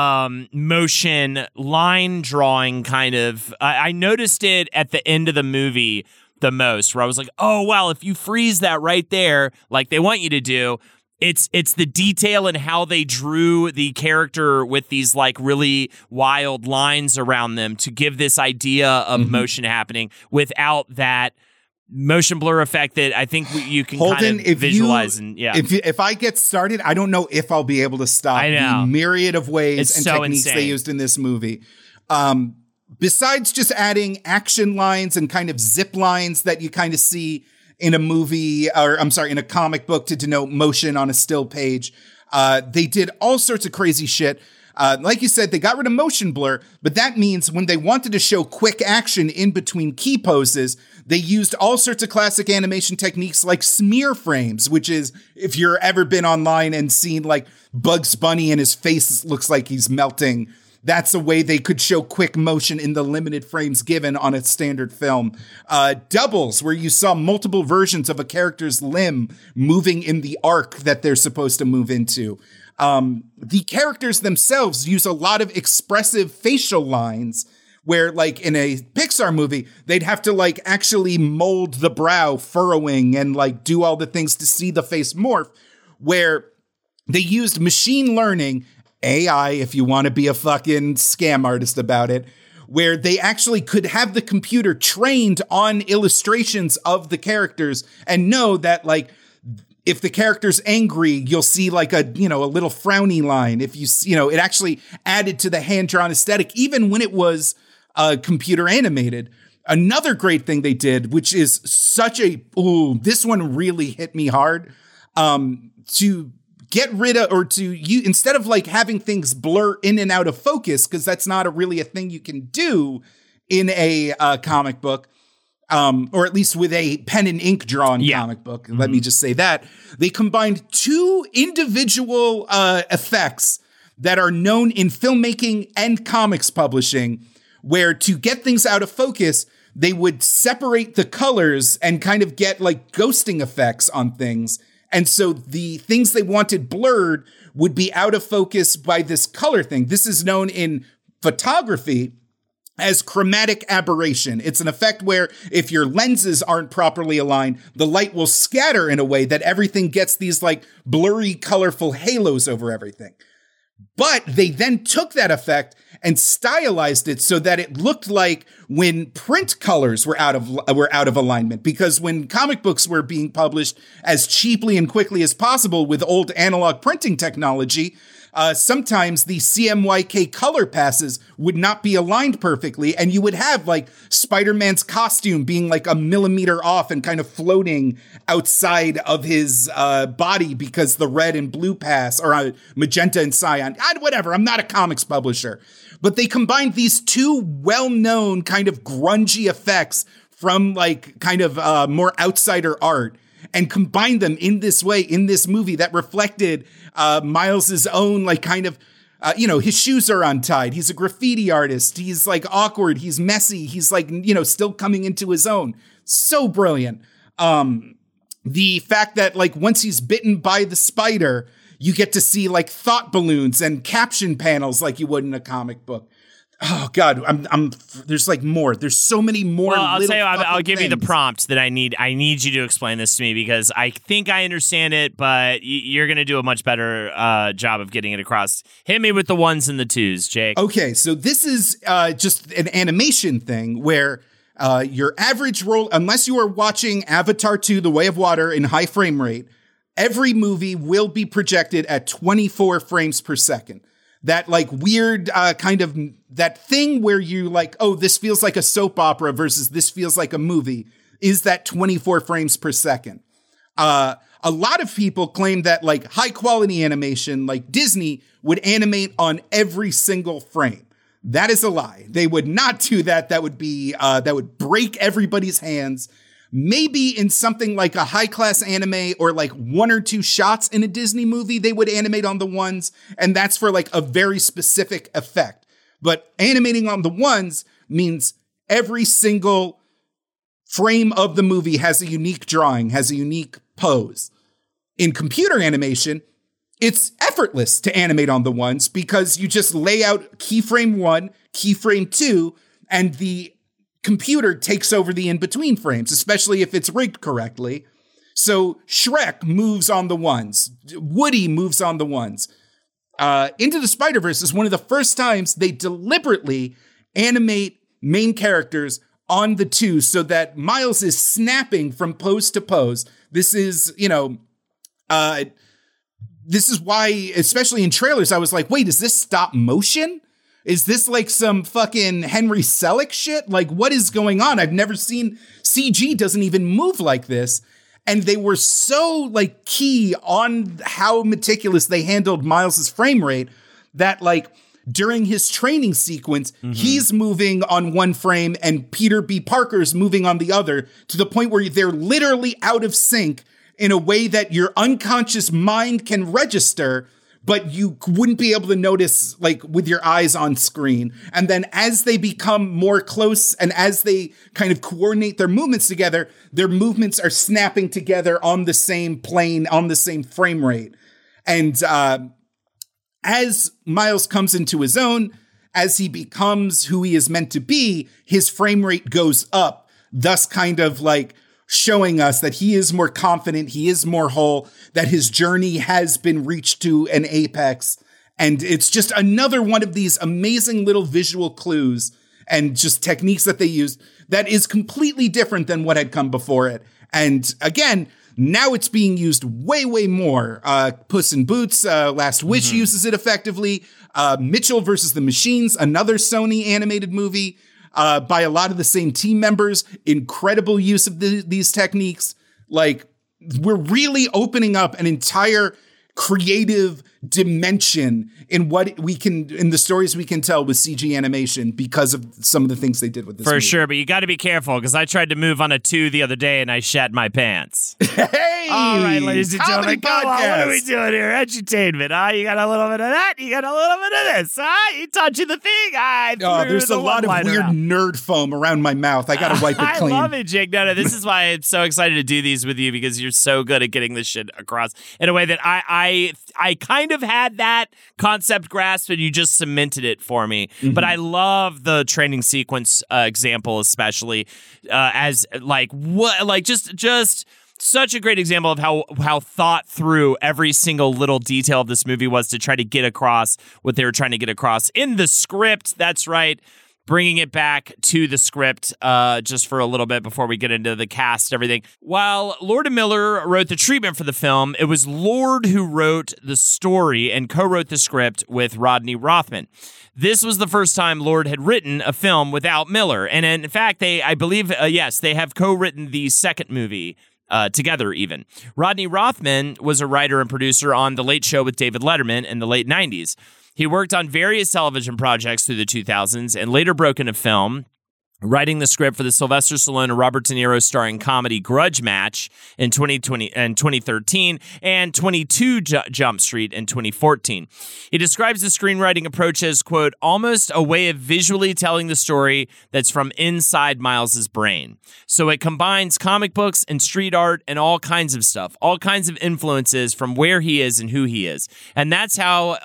motion line drawing kind of. I noticed it at the end of the movie the most, where I was like, oh wow, if you freeze that right there like they want you to do, it's the detail in how they drew the character with these like really wild lines around them to give this idea of motion happening without that motion blur effect that I think you can Holden, kind of visualize. If I get started, I don't know if I'll be able to stop I know. the myriad of ways It's and so techniques insane. they used in this movie. Besides just adding action lines and kind of zip lines that you kind of see in a movie, or I'm sorry, in a comic book to denote motion on a still page, they did all sorts of crazy shit. Like you said, they got rid of motion blur, but that means when they wanted to show quick action in between key poses, they used all sorts of classic animation techniques like smear frames, which is, if you're ever been online and seen like Bugs Bunny and his face looks like he's melting, that's a way they could show quick motion in the limited frames given on a standard film. Doubles, where you saw multiple versions of a character's limb moving in the arc that they're supposed to move into. The characters themselves use a lot of expressive facial lines where, like in a Pixar movie, they'd have to like actually mold the brow furrowing and like do all the things to see the face morph, where they used machine learning, AI, if you want to be a fucking scam artist about it, where they actually could have the computer trained on illustrations of the characters and know that like, if the character's angry, you'll see like a little frowny line. If it actually added to the hand-drawn aesthetic, even when it was computer animated. Another great thing they did, which is this one really hit me hard, to get rid of, or instead of like having things blur in and out of focus, because that's not really a thing you can do in a comic book, or at least with a pen and ink drawn comic book. Let me just say that. They combined two individual effects that are known in filmmaking and comics publishing, where to get things out of focus, they would separate the colors and kind of get like ghosting effects on things. And so the things they wanted blurred would be out of focus by this color thing. This is known in photography as chromatic aberration. It's an effect where if your lenses aren't properly aligned, the light will scatter in a way that everything gets these like blurry, colorful halos over everything. But they then took that effect and stylized it so that it looked like when print colors were out of alignment. Because when comic books were being published as cheaply and quickly as possible with old analog printing technology, sometimes the CMYK color passes would not be aligned perfectly, and you would have like Spider-Man's costume being like a millimeter off and kind of floating outside of his body because the red and blue pass, or magenta and cyan, whatever. I'm not a comics publisher. But they combined these two well-known kind of grungy effects from like kind of more outsider art and combined them in this way in this movie that reflected Miles's own like kind of, his shoes are untied. He's a graffiti artist. He's like awkward. He's messy. He's like, still coming into his own. So brilliant. The fact that like once he's bitten by the spider, you get to see like thought balloons and caption panels like you would in a comic book. Oh God, there's like more. There's so many more. Well, I'll tell you, I'll give you the things. prompt that I need. I need you to explain this to me because I think I understand it, but you're going to do a much better job of getting it across. Hit me with the ones and the twos, Jake. Okay, so this is just an animation thing where your average roll, unless you are watching Avatar 2: The Way of Water in high frame rate, every movie will be projected at 24 frames per second. That like weird kind of that thing where you like, oh, this feels like a soap opera versus this feels like a movie is that 24 frames per second. A lot of people claim that like high quality animation like Disney would animate on every single frame. That is a lie. They would not do that. That would be that would break everybody's hands. Maybe in something like a high-class anime or like one or two shots in a Disney movie, they would animate on the ones, and that's for like a very specific effect. But animating on the ones means every single frame of the movie has a unique drawing, has a unique pose. In computer animation, it's effortless to animate on the ones because you just lay out keyframe 1, keyframe 2, and the computer takes over the in-between frames, especially if it's rigged correctly. So Shrek moves on the ones. Woody moves on the ones. Into the Spider-Verse is one of the first times they deliberately animate main characters on the two so that Miles is snapping from pose to pose. This is, this is why, especially in trailers, I was like, wait, is this stop motion? Is this like some fucking Henry Selick shit? Like, what is going on? I've never seen CG doesn't even move like this. And they were so like key on how meticulous they handled Miles's frame rate that like during his training sequence, he's moving on one frame and Peter B. Parker's moving on the other to the point where they're literally out of sync in a way that your unconscious mind can register, but you wouldn't be able to notice like with your eyes on screen. And then as they become more close and as they kind of coordinate their movements together, their movements are snapping together on the same plane, on the same frame rate. And as Miles comes into his own, as he becomes who he is meant to be, his frame rate goes up, thus kind of like showing us that he is more confident, he is more whole, that his journey has been reached to an apex. And it's just another one of these amazing little visual clues and just techniques that they used that is completely different than what had come before it. And again, now it's being used way, way more. Puss in Boots, Last Wish uses it effectively. Mitchell versus the Machines, another Sony animated movie, by a lot of the same team members. Incredible use of these techniques. Like, we're really opening up an entire creative dimension in what we can, in the stories we can tell with CG animation because of some of the things they did with this movie. For sure, but you got to be careful because I tried to move on a 2 the other day and I shat my pants. Hey! All right, ladies and gentlemen, come on, what are we podcast. doing here? Entertainment, You got a little bit of that, you got a little bit of this, You touching the thing, There's a lot of weird nerd foam around my mouth. I gotta wipe it clean. I love it, Jake. No, this is why I'm so excited to do these with you because you're so good at getting this shit across in a way that I kind of had that concept grasp and you just cemented it for me. But I love the training sequence example, especially as just such a great example of how thought through every single little detail of this movie was to try to get across what they were trying to get across in the script. That's right. Bringing it back to the script just for a little bit before we get into the cast and everything. While Lord and Miller wrote the treatment for the film, it was Lord who wrote the story and co-wrote the script with Rodney Rothman. This was the first time Lord had written a film without Miller. And in fact, they have co-written the second movie together even. Rodney Rothman was a writer and producer on The Late Show with David Letterman in the late 90s. He worked on various television projects through the 2000s and later broke into film, writing the script for the Sylvester Stallone and Robert De Niro starring comedy Grudge Match in 2013 and 22 Jump Street in 2014. He describes the screenwriting approach as, quote, almost a way of visually telling the story that's from inside Miles's brain. So it combines comic books and street art and all kinds of stuff, all kinds of influences from where he is and who he is. And that's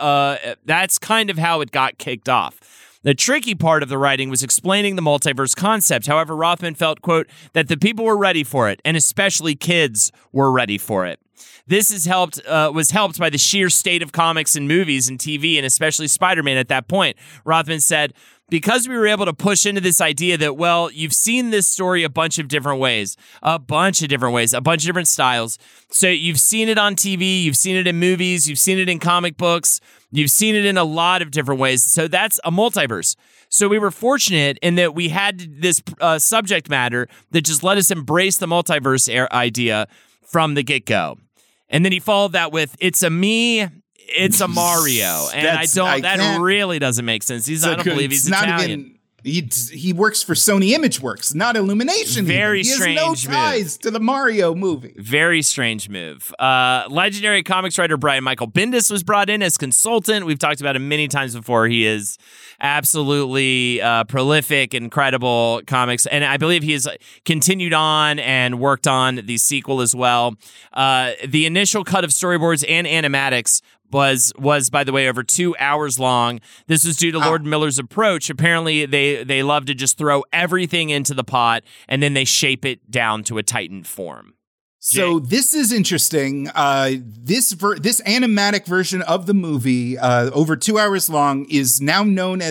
kind of how it got kicked off. The tricky part of the writing was explaining the multiverse concept. However, Rothman felt, quote, that the people were ready for it, and especially kids were ready for it. This was helped by the sheer state of comics and movies and TV, and especially Spider-Man at that point. Rothman said, because we were able to push into this idea that, well, you've seen this story a bunch of different ways, a bunch of different styles. So you've seen it on TV, you've seen it in movies, you've seen it in comic books, you've seen it in a lot of different ways. So that's a multiverse. So we were fortunate in that we had this subject matter that just let us embrace the multiverse idea from the get-go. And then he followed that with, it's a me, it's a Mario. And that really doesn't make sense. I don't believe he's Italian. He works for Sony Imageworks, not Illumination. Very strange move. He has no ties to the Mario movie. Very strange move. Legendary comics writer Brian Michael Bendis was brought in as consultant. We've talked about him many times before. He is absolutely prolific, incredible comics. And I believe he has continued on and worked on the sequel as well. The initial cut of storyboards and animatics was by the way over 2 hours long. This was due to Lord Miller's approach. Apparently they love to just throw everything into the pot and then they shape it down to a tightened form. So this is interesting. This animatic version of the movie, over 2 hours long, is now known as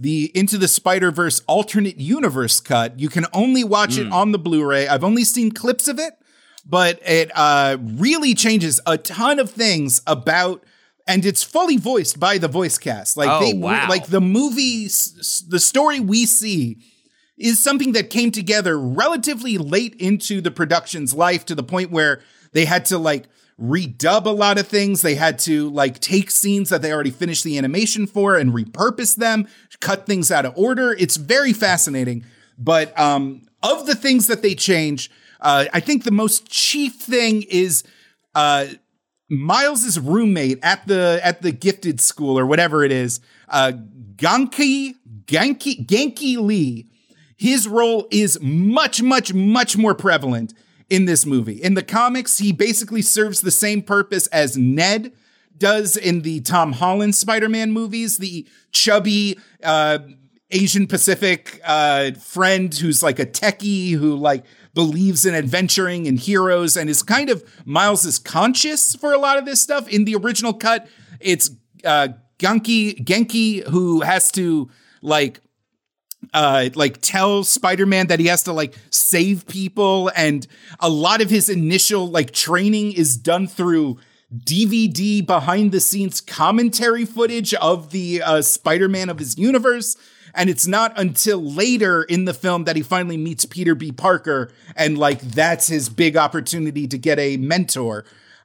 the Into the Spider-Verse alternate universe cut. You can only watch it on the Blu-ray. I've only seen clips of it, but it really changes a ton of things about, and it's fully voiced by the voice cast. Like like the movie, the story we see is something that came together relatively late into the production's life, to the point where they had to like redub a lot of things. They had to like take scenes that they already finished the animation for and repurpose them, cut things out of order. It's very fascinating. But of the things that they change, I think the most chief thing is Miles's roommate at the gifted school or whatever it is, Genki Lee. His role is much, much, much more prevalent in this movie. In the comics, he basically serves the same purpose as Ned does in the Tom Holland Spider-Man movies, the chubby Asian Pacific friend who's like a techie who like believes in adventuring and heroes and is kind of Miles's conscience for a lot of this stuff. In the original cut, it's Genki who has to like tell Spider-Man that he has to like save people, and a lot of his initial like training is done through DVD behind the scenes commentary footage of the Spider-Man of his universe. And it's not until later in the film that he finally meets Peter B. Parker, and like that's his big opportunity to get a mentor.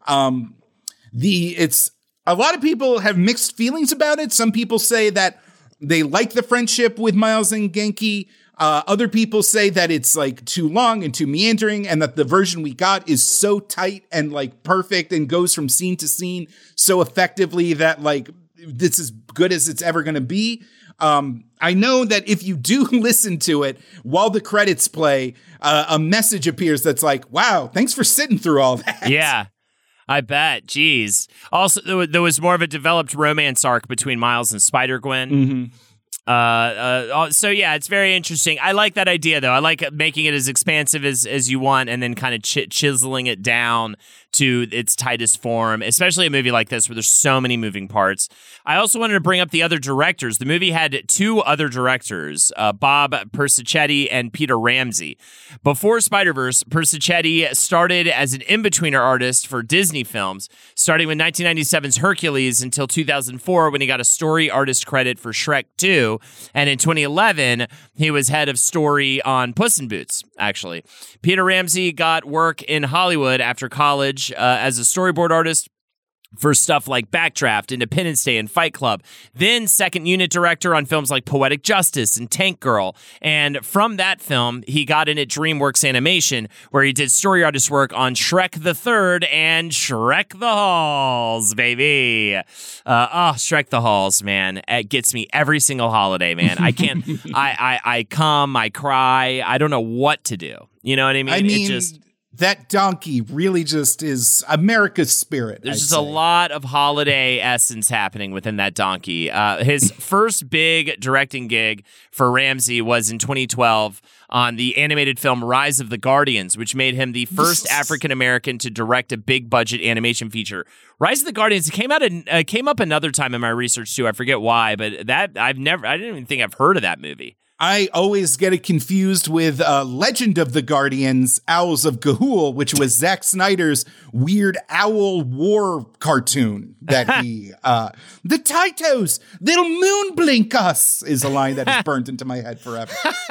It's a lot of people have mixed feelings about it. Some people say that they like the friendship with Miles and Genki. Other people say that it's like too long and too meandering, and that the version we got is so tight and like perfect and goes from scene to scene so effectively that like it's as good as it's ever going to be. I know that if you do listen to it while the credits play, a message appears that's like, wow, thanks for sitting through all that. Yeah. I bet. Jeez. Also, there was more of a developed romance arc between Miles and Spider-Gwen. Mm-hmm. So yeah, it's very interesting. I like that idea, though. I like making it as expansive as you want, and then kind of chiseling it down to its tightest form, especially a movie like this where there's so many moving parts. I also wanted to bring up the other directors. The movie had two other directors, Bob Persichetti and Peter Ramsey. Before Spider-Verse, Persichetti started as an in-betweener artist for Disney films, starting with 1997's Hercules until 2004 when he got a story artist credit for Shrek 2. And in 2011, he was head of story on Puss in Boots, actually. Peter Ramsey got work in Hollywood after college as a storyboard artist for stuff like Backdraft, Independence Day, and Fight Club. Then second unit director on films like Poetic Justice and Tank Girl. And from that film, he got in at DreamWorks Animation, where he did story artist work on Shrek the Third and Shrek the Halls, baby. Shrek the Halls, man. It gets me every single holiday, man. I can't, I come, I cry. I don't know what to do. You know what I mean? It just... That donkey really just is America's spirit. There's just a lot of holiday essence happening within that donkey. His first big directing gig for Ramsey was in 2012 on the animated film Rise of the Guardians, which made him the first African-American to direct a big-budget animation feature. Rise of the Guardians came up another time in my research, too. I forget why, but I didn't even think I've heard of that movie. I always get it confused with Legend of the Guardians, Owls of Ga'Hoole, which was Zack Snyder's weird owl war cartoon that he... the Taitos, they'll moon blink us, is a line that is burnt into my head forever.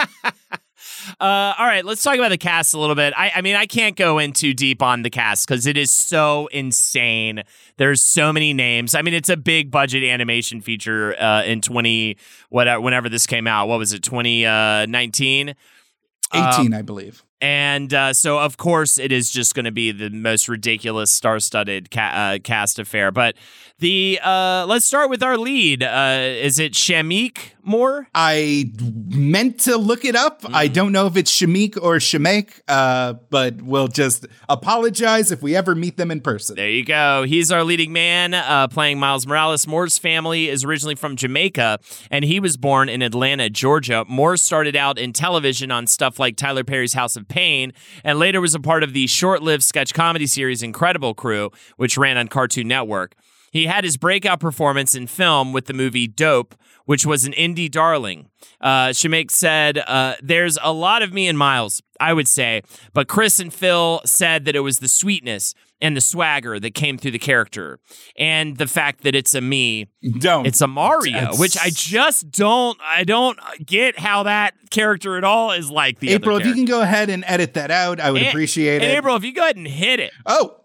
All right, let's talk about the cast a little bit. I mean, I can't go in too deep on the cast because it is so insane. There's so many names. I mean, it's a big budget animation feature in whenever this came out. What was it, 2019? 18, I believe. And so, of course, it is just going to be the most ridiculous, star-studded cast affair. But let's start with our lead. Is it Shameik Moore? I meant to look it up. I don't know if it's Shameik or Shameik, but we'll just apologize if we ever meet them in person. There you go. He's our leading man, playing Miles Morales. Moore's family is originally from Jamaica, and he was born in Atlanta, Georgia. Moore started out in television on stuff like Tyler Perry's House of Pain, and later was a part of the short-lived sketch comedy series Incredible Crew, which ran on Cartoon Network. He had his breakout performance in film with the movie Dope, which was an indie darling. Shemek said, there's a lot of me and Miles, I would say, but Chris and Phil said that it was the sweetness and the swagger that came through the character, and the fact that it's a me, it's a Mario, which I just don't get how that character at all is like the April, other if you can go ahead and edit that out, I would appreciate it. And April, if you go ahead and hit it. Oh.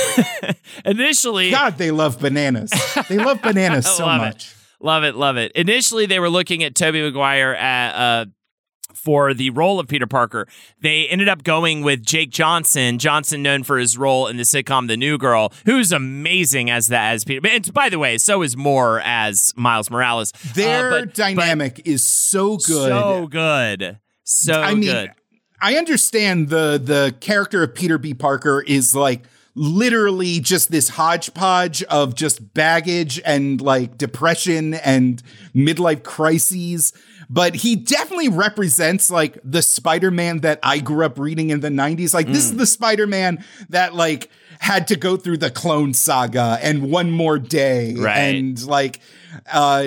Initially, God, they love bananas. They love bananas so much. Love it. Initially, they were looking at Tobey Maguire for the role of Peter Parker. They ended up going with Jake Johnson. Johnson, known for his role in the sitcom The New Girl, who's amazing as Peter. And by the way, so is Moore as Miles Morales. Their dynamic is so good. So good. I understand the character of Peter B. Parker is like literally just this hodgepodge of just baggage and like depression and midlife crises. But he definitely represents like the Spider-Man that I grew up reading in the 90s. Like this is the Spider-Man that like had to go through the Clone Saga and One More Day. Right. And like all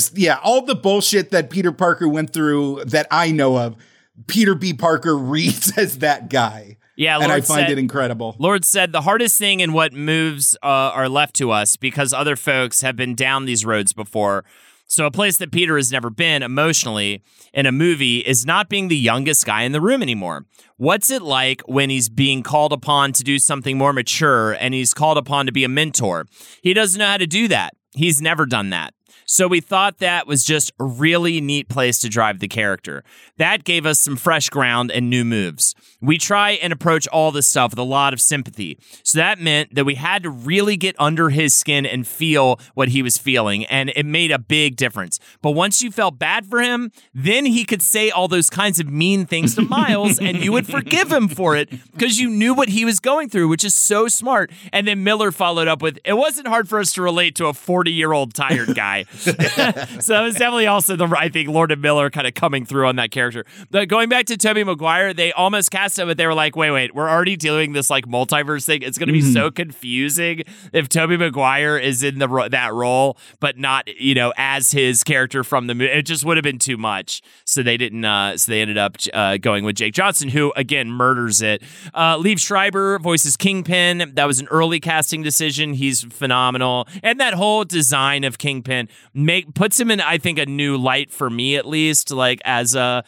the bullshit that Peter Parker went through that I know of. Peter B. Parker reads as that guy. Yeah, and I find it incredible. Lord said the hardest thing in what moves are left to us because other folks have been down these roads before. So a place that Peter has never been emotionally in a movie is not being the youngest guy in the room anymore. What's it like when he's being called upon to do something more mature and he's called upon to be a mentor? He doesn't know how to do that. He's never done that. So we thought that was just a really neat place to drive the character. That gave us some fresh ground and new moves. We try and approach all this stuff with a lot of sympathy. So that meant that we had to really get under his skin and feel what he was feeling, and it made a big difference. But once you felt bad for him, then he could say all those kinds of mean things to Miles, and you would forgive him for it because you knew what he was going through, which is so smart. And then Miller followed up with, it wasn't hard for us to relate to a 40-year-old tired guy. So that was definitely also I think Lord and Miller kind of coming through on that character. But going back to Tobey Maguire, they almost cast him, but they were like, wait, we're already doing this like multiverse thing. It's going to be so confusing if Tobey Maguire is in that role, but not, as his character from the movie. It just would have been too much. So they didn't. So they ended up going with Jake Johnson, who again murders it. Liev Schreiber voices Kingpin. That was an early casting decision. He's phenomenal, and that whole design of Kingpin puts him in, I think, a new light for me, at least, like as a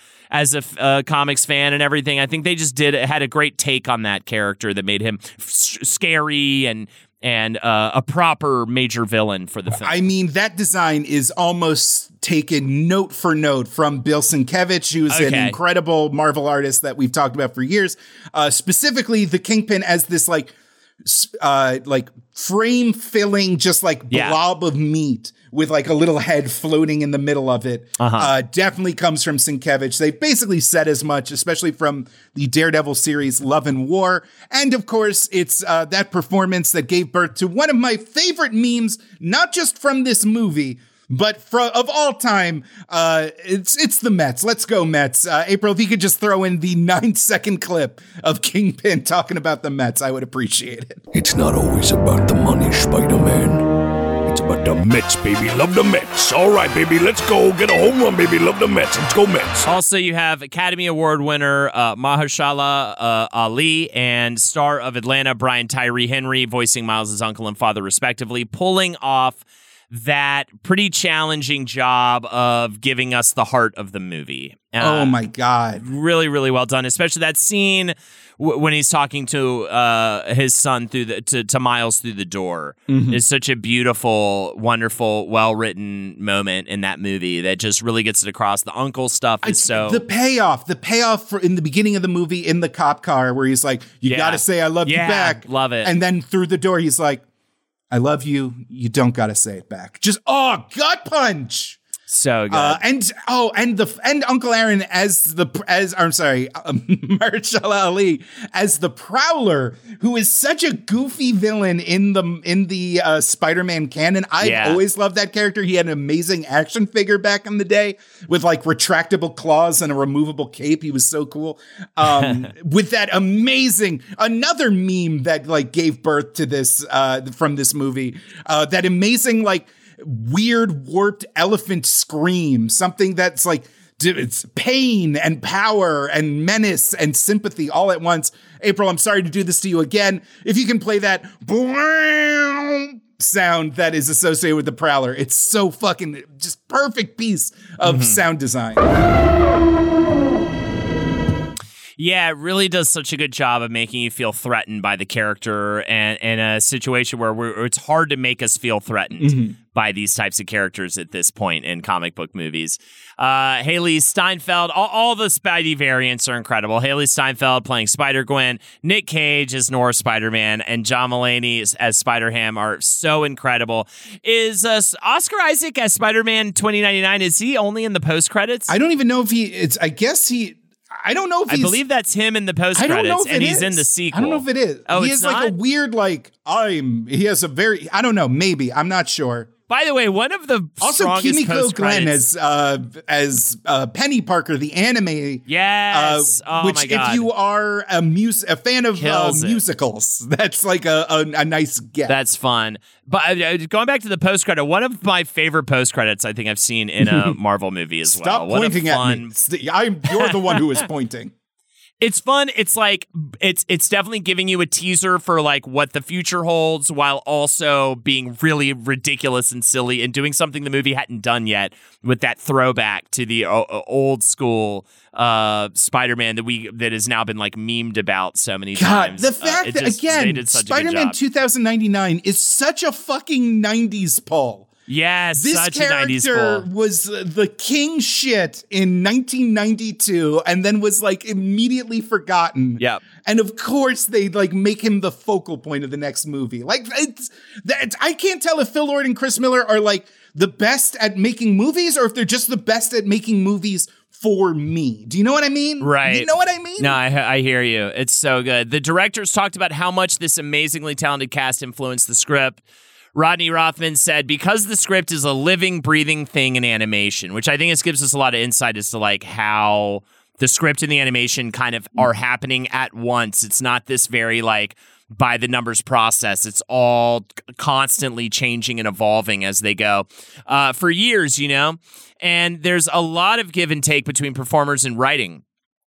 comics fan and everything. I think they just had a great take on that character that made him scary and a proper major villain for the film. I mean, that design is almost taken note for note from Bill Sienkiewicz, who's an incredible Marvel artist that we've talked about for years. Specifically, the Kingpin as this like frame filling, just like blob of meat with like a little head floating in the middle of it. Definitely comes from Sienkiewicz. They basically said as much, especially from the Daredevil series Love and War. And of course, it's that performance that gave birth to one of my favorite memes, not just from this movie, but of all time. It's the Mets. Let's go Mets. April, if you could just throw in the 9-second clip of Kingpin talking about the Mets, I would appreciate it. It's not always about the money, Spider-Man. It's about the Mets, baby. Love the Mets. All right, baby. Let's go. Get a home run, baby. Love the Mets. Let's go Mets. Also, you have Academy Award winner Mahershala Ali and star of Atlanta Brian Tyree Henry voicing Miles' uncle and father, respectively, pulling off that pretty challenging job of giving us the heart of the movie. Oh my God. Really, really well done. Especially that scene when he's talking to his son to Miles through the door. Is such a beautiful, wonderful, well-written moment in that movie that just really gets it across. The uncle stuff is the payoff in the beginning of the movie in the cop car where he's like, you got to say I love you back. Love it. And then through the door, he's like, I love you. You don't got to say it back. Just, gut punch. So good. And Uncle Aaron Mahershala Ali as the Prowler, who is such a goofy villain in the Spider-Man canon. I've always loved that character. He had an amazing action figure back in the day with like retractable claws and a removable cape. He was so cool. With that amazing, another meme that like gave birth to this, from this movie, that amazing, like, weird warped elephant scream, something that's like, it's pain and power and menace and sympathy all at once. April, I'm sorry to do this to you again. If you can play that sound that is associated with the Prowler, it's so fucking just perfect piece of sound design. Yeah, it really does such a good job of making you feel threatened by the character, and in a situation where it's hard to make us feel threatened by these types of characters at this point in comic book movies. Haley Steinfeld, all the Spidey variants are incredible. Haley Steinfeld playing Spider-Gwen, Nick Cage as Noir Spider-Man, and John Mulaney as Spider-Ham are so incredible. Is Oscar Isaac as Spider-Man 2099, is he only in the post-credits? I don't even know if I don't know if I believe that's him in the post credits, and he's in the sequel. I don't know if it is. Oh, he has like a weird, he has a very, I don't know, maybe. I'm not sure. By the way, one of the also Kimiko Glenn as Penny Parker, the anime. Yes. Which, my God. if you are a fan of musicals, that's like a nice get. That's fun. But going back to the post credit, one of my favorite post credits I think I've seen in a Marvel movie as well. Stop pointing at me. You're the one who is pointing. It's fun. It's like it's definitely giving you a teaser for like what the future holds, while also being really ridiculous and silly and doing something the movie hadn't done yet with that throwback to the old school Spider-Man that has now been like memed about so many times. The fact that again, Spider-Man 2099 is such a fucking 90s pull. Yes, this such character a 90s pull. was the king shit in 1992 and then was like immediately forgotten. Yep. And of course they like make him the focal point of the next movie. Like I can't tell if Phil Lord and Chris Miller are like the best at making movies or if they're just the best at making movies for me. Do you know what I mean? Right. You know what I mean? No, I hear you. It's so good. The directors talked about how much this amazingly talented cast influenced the script. Rodney Rothman said, because the script is a living, breathing thing in animation, which I think gives us a lot of insight as to like how the script and the animation kind of are happening at once. It's not this very like by the numbers process. It's all constantly changing and evolving as they go for years, and there's a lot of give and take between performers and writing.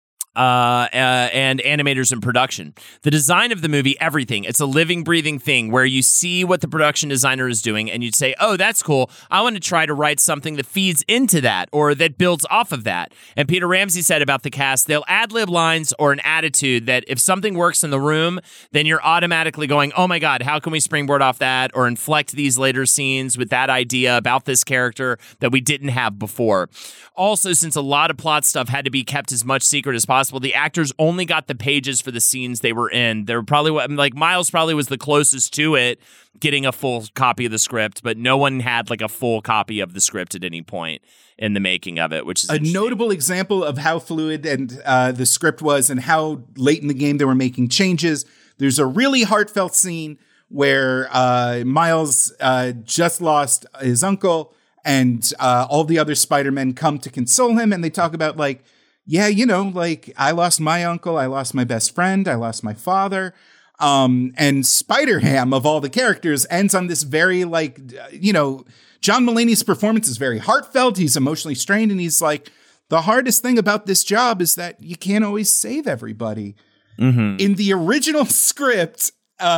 And animators in production. The design of the movie, everything. It's a living, breathing thing where you see what the production designer is doing and you'd say, oh, that's cool. I want to try to write something that feeds into that or that builds off of that. And Peter Ramsey said about the cast, they'll ad-lib lines or an attitude that if something works in the room, then you're automatically going, oh my God, how can we springboard off that or inflect these later scenes with that idea about this character that we didn't have before. Also, since a lot of plot stuff had to be kept as much secret as possible, the actors only got the pages for the scenes they were in. They were probably like Miles probably was the closest to it, getting a full copy of the script, but no one had like a full copy of the script at any point in the making of it, which is a notable example of how fluid and the script was and how late in the game they were making changes. There's a really heartfelt scene where Miles just lost his uncle and all the other Spider-Men come to console him and they talk about like, yeah, like I lost my uncle, I lost my best friend, I lost my father. And Spider-Ham, of all the characters, ends on this very like, John Mulaney's performance is very heartfelt. He's emotionally strained. And he's like, the hardest thing about this job is that you can't always save everybody. Mm-hmm. In the original script,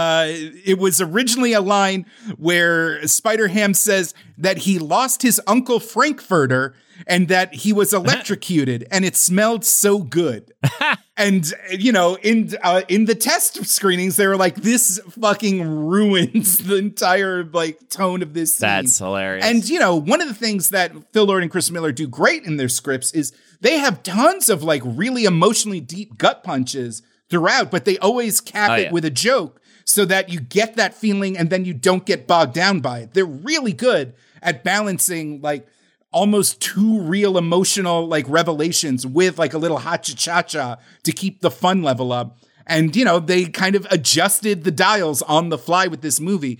it was originally a line where Spider-Ham says that he lost his uncle Frankfurter and that he was electrocuted and it smelled so good. And, in the test screenings, they were like, this fucking ruins the entire like tone of this scene. That's hilarious. And, one of the things that Phil Lord and Chris Miller do great in their scripts is they have tons of like really emotionally deep gut punches throughout, but they always cap it with a joke so that you get that feeling and then you don't get bogged down by it. They're really good at balancing like almost too real emotional like revelations with like a little ha-cha-cha-cha to keep the fun level up. And, they kind of adjusted the dials on the fly with this movie.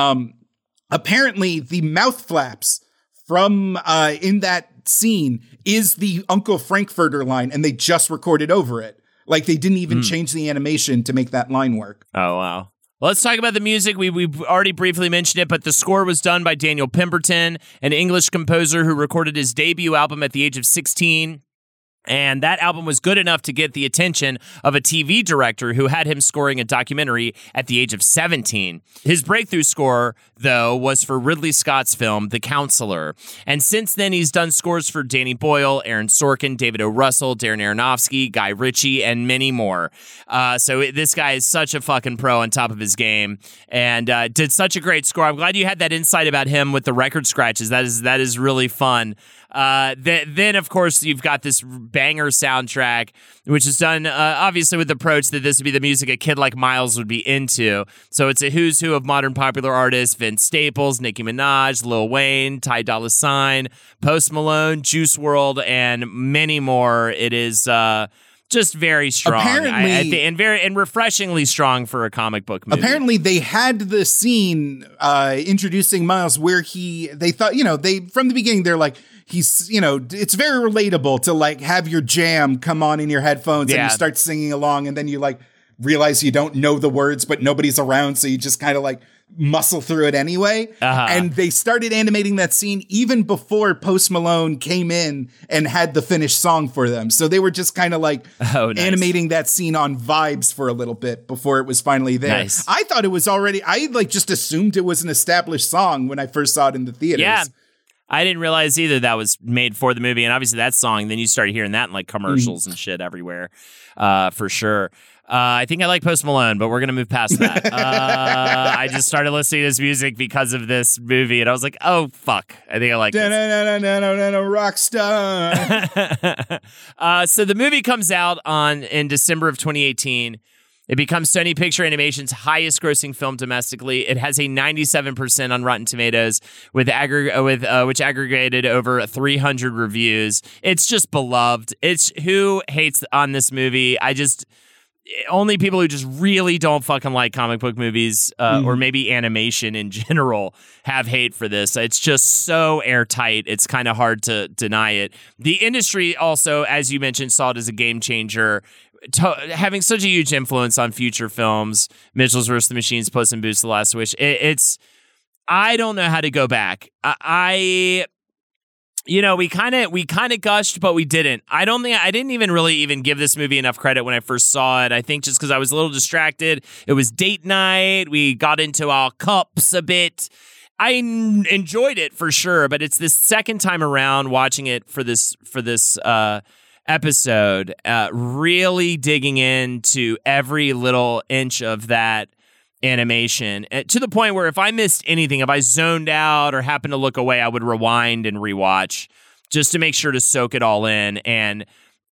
Apparently the mouth flaps from in that scene is the Uncle Frankfurter line and they just recorded over it. Like they didn't even change the animation to make that line work. Oh, wow. Let's talk about the music. We've already briefly mentioned it, but the score was done by Daniel Pemberton, an English composer who recorded his debut album at the age of 16. And that album was good enough to get the attention of a TV director who had him scoring a documentary at the age of 17. His breakthrough score, though, was for Ridley Scott's film, The Counselor. And since then, he's done scores for Danny Boyle, Aaron Sorkin, David O. Russell, Darren Aronofsky, Guy Ritchie, and many more. So this guy is such a fucking pro on top of his game and did such a great score. I'm glad you had that insight about him with the record scratches. That is really fun. Then, of course, you've got this banger soundtrack, which is done obviously with the approach that this would be the music a kid like Miles would be into. So it's a who's who of modern popular artists: Vince Staples, Nicki Minaj, Lil Wayne, Ty Dolla $ign, Post Malone, Juice WRLD, and many more. It is just very strong, apparently, and refreshingly strong for a comic book movie. Apparently, they had the scene introducing Miles where they thought, from the beginning, they're like, it's very relatable to like have your jam come on in your headphones and you start singing along, and then you like realize you don't know the words, but nobody's around, so you just kind of like muscle through it anyway. And they started animating that scene even before Post Malone came in and had the finished song for them. So they were just kind of like animating that scene on vibes for a little bit before it was finally there. Nice. I thought it was already, I like just assumed it was an established song when I first saw it in the theaters. Yeah. I didn't realize either that was made for the movie, and obviously that song, then you started hearing that in like commercials and shit everywhere, for sure. I think I like Post Malone, but we're going to move past that. I just started listening to this music because of this movie, and I was like, oh, fuck. I think I like this. Rockstar. So the movie comes out in December of 2018. It becomes Sony Picture Animation's highest grossing film domestically. It has a 97% on Rotten Tomatoes, which aggregated over 300 reviews. It's just beloved. It's who hates on this movie. Only people who just really don't fucking like comic book movies or maybe animation in general have hate for this. It's just so airtight. It's kind of hard to deny it. The industry also, as you mentioned, saw it as a game changer, having such a huge influence on future films. Mitchell's vs. the Machines, Puss in Boots: The Last Wish. I don't know how to go back. We kind of gushed, but we didn't. I didn't even really give this movie enough credit when I first saw it. I think just because I was a little distracted. It was date night. We got into our cups a bit. I enjoyed it for sure, but it's this second time around watching it for this episode, really digging into every little inch of that animation to the point where if I missed anything, if I zoned out or happened to look away, I would rewind and rewatch just to make sure to soak it all in. And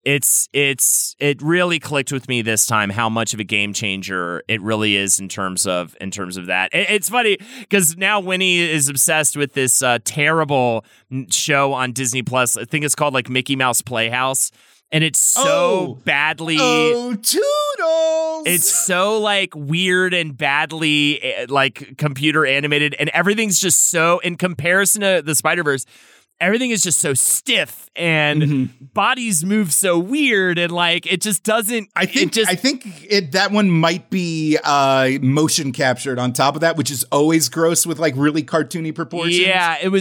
it really clicked with me this time how much of a game changer it really is in terms of that. It's funny because now Winnie is obsessed with this terrible show on Disney Plus. I think it's called like Mickey Mouse Playhouse. And it's so badly... Oh, Toodles! It's so, like, weird and badly, like, computer animated. And everything's just so... In comparison to the Spider-Verse, everything is just so stiff. And bodies move so weird. And, like, it just doesn't... I think that one might be motion captured on top of that, which is always gross with, like, really cartoony proportions. Yeah, it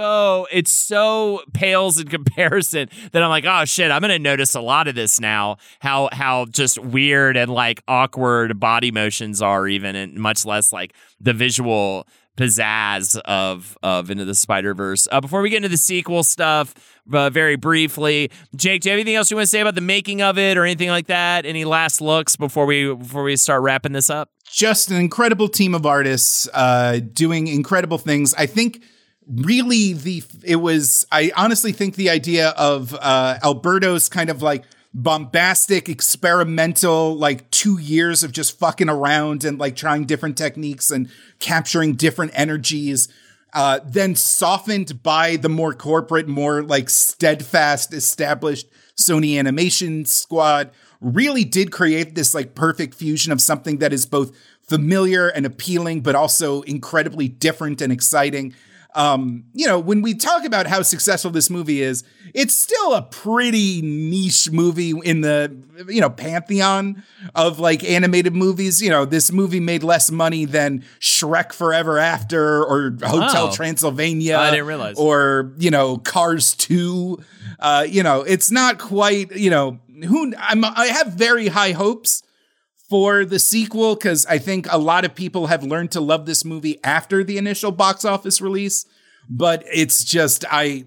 so pales in comparison that I'm like, oh shit, I'm gonna notice a lot of this now. How just weird and like awkward body motions are, even, and much less like the visual pizzazz of Into the Spider-Verse. Before we get into the sequel stuff, very briefly, Jake, do you have anything else you want to say about the making of it or anything like that? Any last looks before we start wrapping this up? Just an incredible team of artists doing incredible things. I think really I honestly think the idea of Alberto's kind of like bombastic, experimental, like 2 years of just fucking around and like trying different techniques and capturing different energies, then softened by the more corporate, more like steadfast, established Sony Animation squad, really did create this like perfect fusion of something that is both familiar and appealing, but also incredibly different and exciting. when we talk about how successful this movie is, it's still a pretty niche movie in the, pantheon of like animated movies. This movie made less money than Shrek Forever After or Hotel Transylvania. I didn't realize. Or, Cars 2. It's not quite, I have very high hopes for the sequel, because I think a lot of people have learned to love this movie after the initial box office release. But it's just, it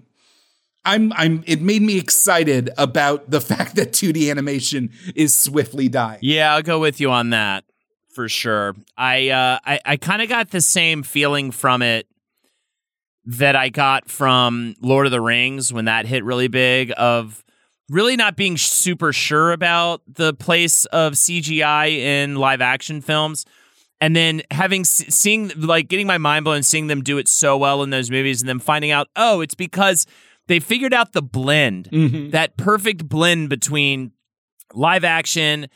made me excited about the fact that 2D animation is swiftly dying. Yeah, I'll go with you on that for sure. I kind of got the same feeling from it that I got from Lord of the Rings when that hit really big, of really not being super sure about the place of CGI in live action films. And then getting my mind blown, seeing them do it so well in those movies, and then finding out, it's because they figured out the blend, that perfect blend between live action,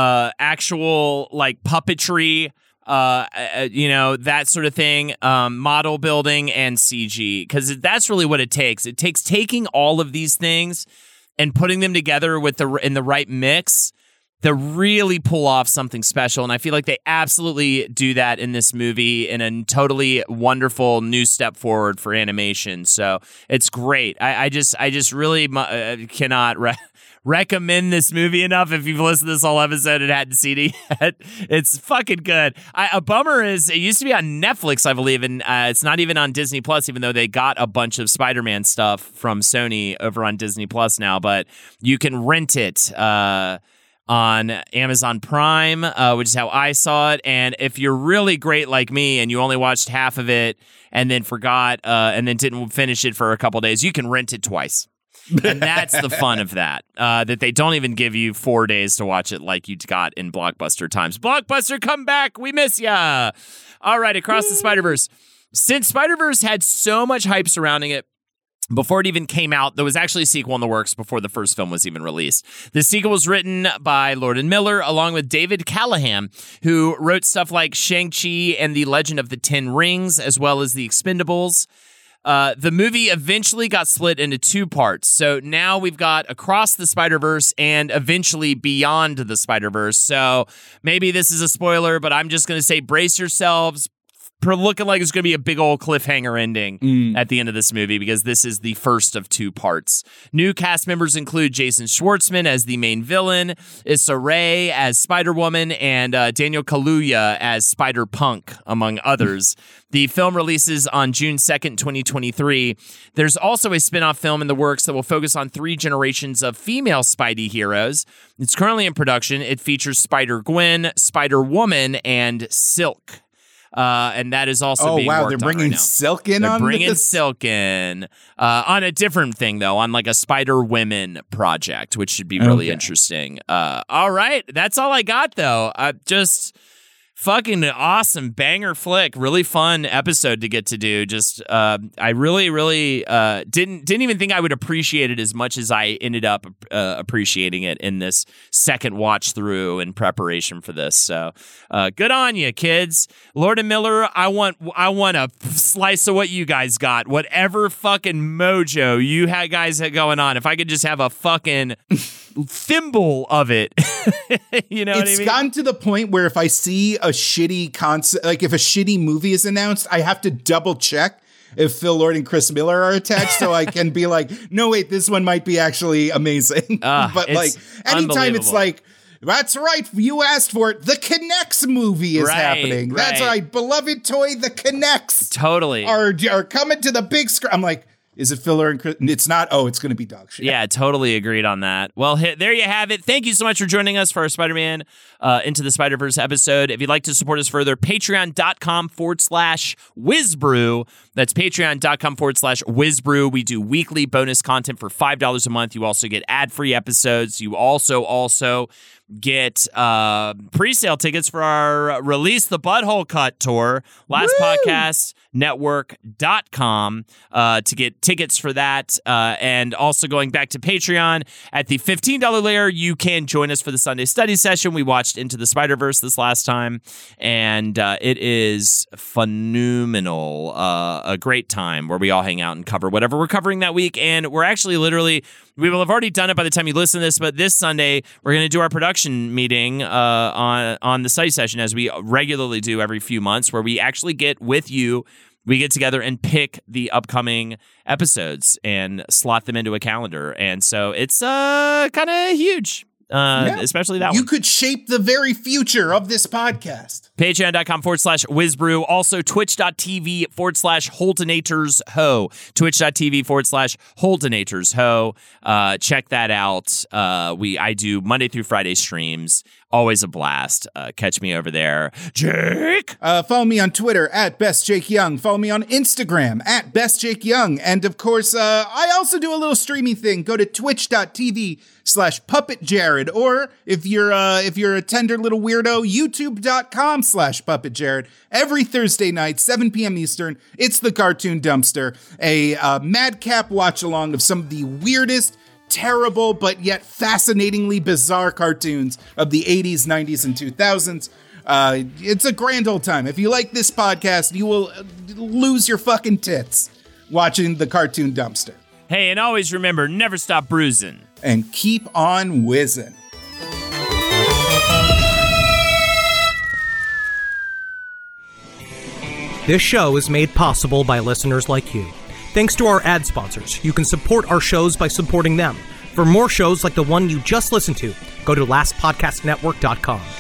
actual like puppetry, that sort of thing, model building, and CG. Because that's really what it takes. It takes taking all of these things and putting them together in the right mix to really pull off something special. And I feel like they absolutely do that in this movie in a totally wonderful new step forward for animation. So it's great. I just really cannot recommend this movie enough. If you've listened to this whole episode and hadn't seen it yet, it's fucking good. A bummer is it used to be on Netflix, I believe, and it's not even on Disney Plus, even though they got a bunch of Spider-Man stuff from Sony over on Disney Plus now. But you can rent it on Amazon Prime, which is how I saw it. And if you're really great like me and you only watched half of it and then forgot and then didn't finish it for a couple days, you can rent it twice. And that's the fun of that they don't even give you 4 days to watch it like you got in Blockbuster times. Blockbuster, come back. We miss ya. All right, Across the Spider-Verse. Since Spider-Verse had so much hype surrounding it, before it even came out, there was actually a sequel in the works before the first film was even released. The sequel was written by Lord and Miller, along with David Callahan, who wrote stuff like Shang-Chi and The Legend of the Ten Rings, as well as The Expendables. The movie eventually got split into 2 parts. So now we've got Across the Spider-Verse and eventually Beyond the Spider-Verse. So maybe this is a spoiler, but I'm just going to say brace yourselves. Looking like it's going to be a big old cliffhanger ending at the end of this movie, because this is the first of 2 parts. New cast members include Jason Schwartzman as the main villain, Issa Rae as Spider-Woman, and Daniel Kaluuya as Spider-Punk, among others. The film releases on June 2nd, 2023. There's also a spin-off film in the works that will focus on 3 generations of female Spidey heroes. It's currently in production. It features Spider-Gwen, Spider-Woman, and Silk. And that is also being worked on. They're bringing Silk in on this? They're bringing Silk in on a different thing, though, on like a Spider-Women project, which should be really interesting. All right. That's all I got, though. Just fucking awesome banger flick. Really fun episode to get to do. Just I really didn't even think I would appreciate it as much as I ended up appreciating it in this second watch through in preparation for this. So good on you, kids. Lord and Miller, I want a slice of what you guys got. Whatever fucking mojo you guys had going on. If I could just have a fucking thimble of it. You know what I mean? It's gotten to the point where if I see a shitty concept, like if a shitty movie is announced, I have to double check if Phil Lord and Chris Miller are attached, so I can be like, no, wait, this one might be actually amazing. But like anytime it's like, that's right, you asked for it, the Connects movie is happening. Right. That's right, beloved toy, the Connects totally are coming to the big screen. I'm like, is it Filler and Chris? It's not. Oh, it's going to be dog shit. Yeah, totally agreed on that. Well, there you have it. Thank you so much for joining us for our Spider-Man Into the Spider-Verse episode. If you'd like to support us further, patreon.com/WizBrew. That's patreon.com/WizBrew. We do weekly bonus content for $5 a month. You also get ad-free episodes. You also get pre-sale tickets for our Release the Butthole Cut tour, lastpodcastnetwork.com, to get tickets for that. And also going back to Patreon, at the $15 layer, you can join us for the Sunday study session. We watched Into the Spider-Verse this last time, and it is phenomenal. A great time where we all hang out and cover whatever we're covering that week. And we're actually literally, we will have already done it by the time you listen to this, but this Sunday, we're going to do our production meeting on the study session, as we regularly do every few months, where we actually get with you. We get together and pick the upcoming episodes and slot them into a calendar. And so it's kind of huge. Especially that one. You could shape the very future of this podcast. Patreon.com/WizBrew. Also, Twitch.tv/HoltonatorsHo. Twitch.tv/HoltonatorsHo. Check that out. I do Monday through Friday streams. Always a blast. Catch me over there. Jake! Follow me on Twitter @BestJakeYoung. Follow me on Instagram @BestJakeYoung. And of course, I also do a little streaming thing. Go to twitch.tv/PuppetJared. Or if you're a tender little weirdo, youtube.com/PuppetJared. Every Thursday night, 7 p.m. Eastern, it's the Cartoon Dumpster, a madcap watch-along of some of the weirdest, terrible, but yet fascinatingly bizarre cartoons of the 80s, 90s, and 2000s. It's a grand old time. If you like this podcast, you will lose your fucking tits watching the Cartoon Dumpster. Hey, and always remember, never stop bruising. And keep on whizzing. This show is made possible by listeners like you. Thanks to our ad sponsors, you can support our shows by supporting them. For more shows like the one you just listened to, go to lastpodcastnetwork.com.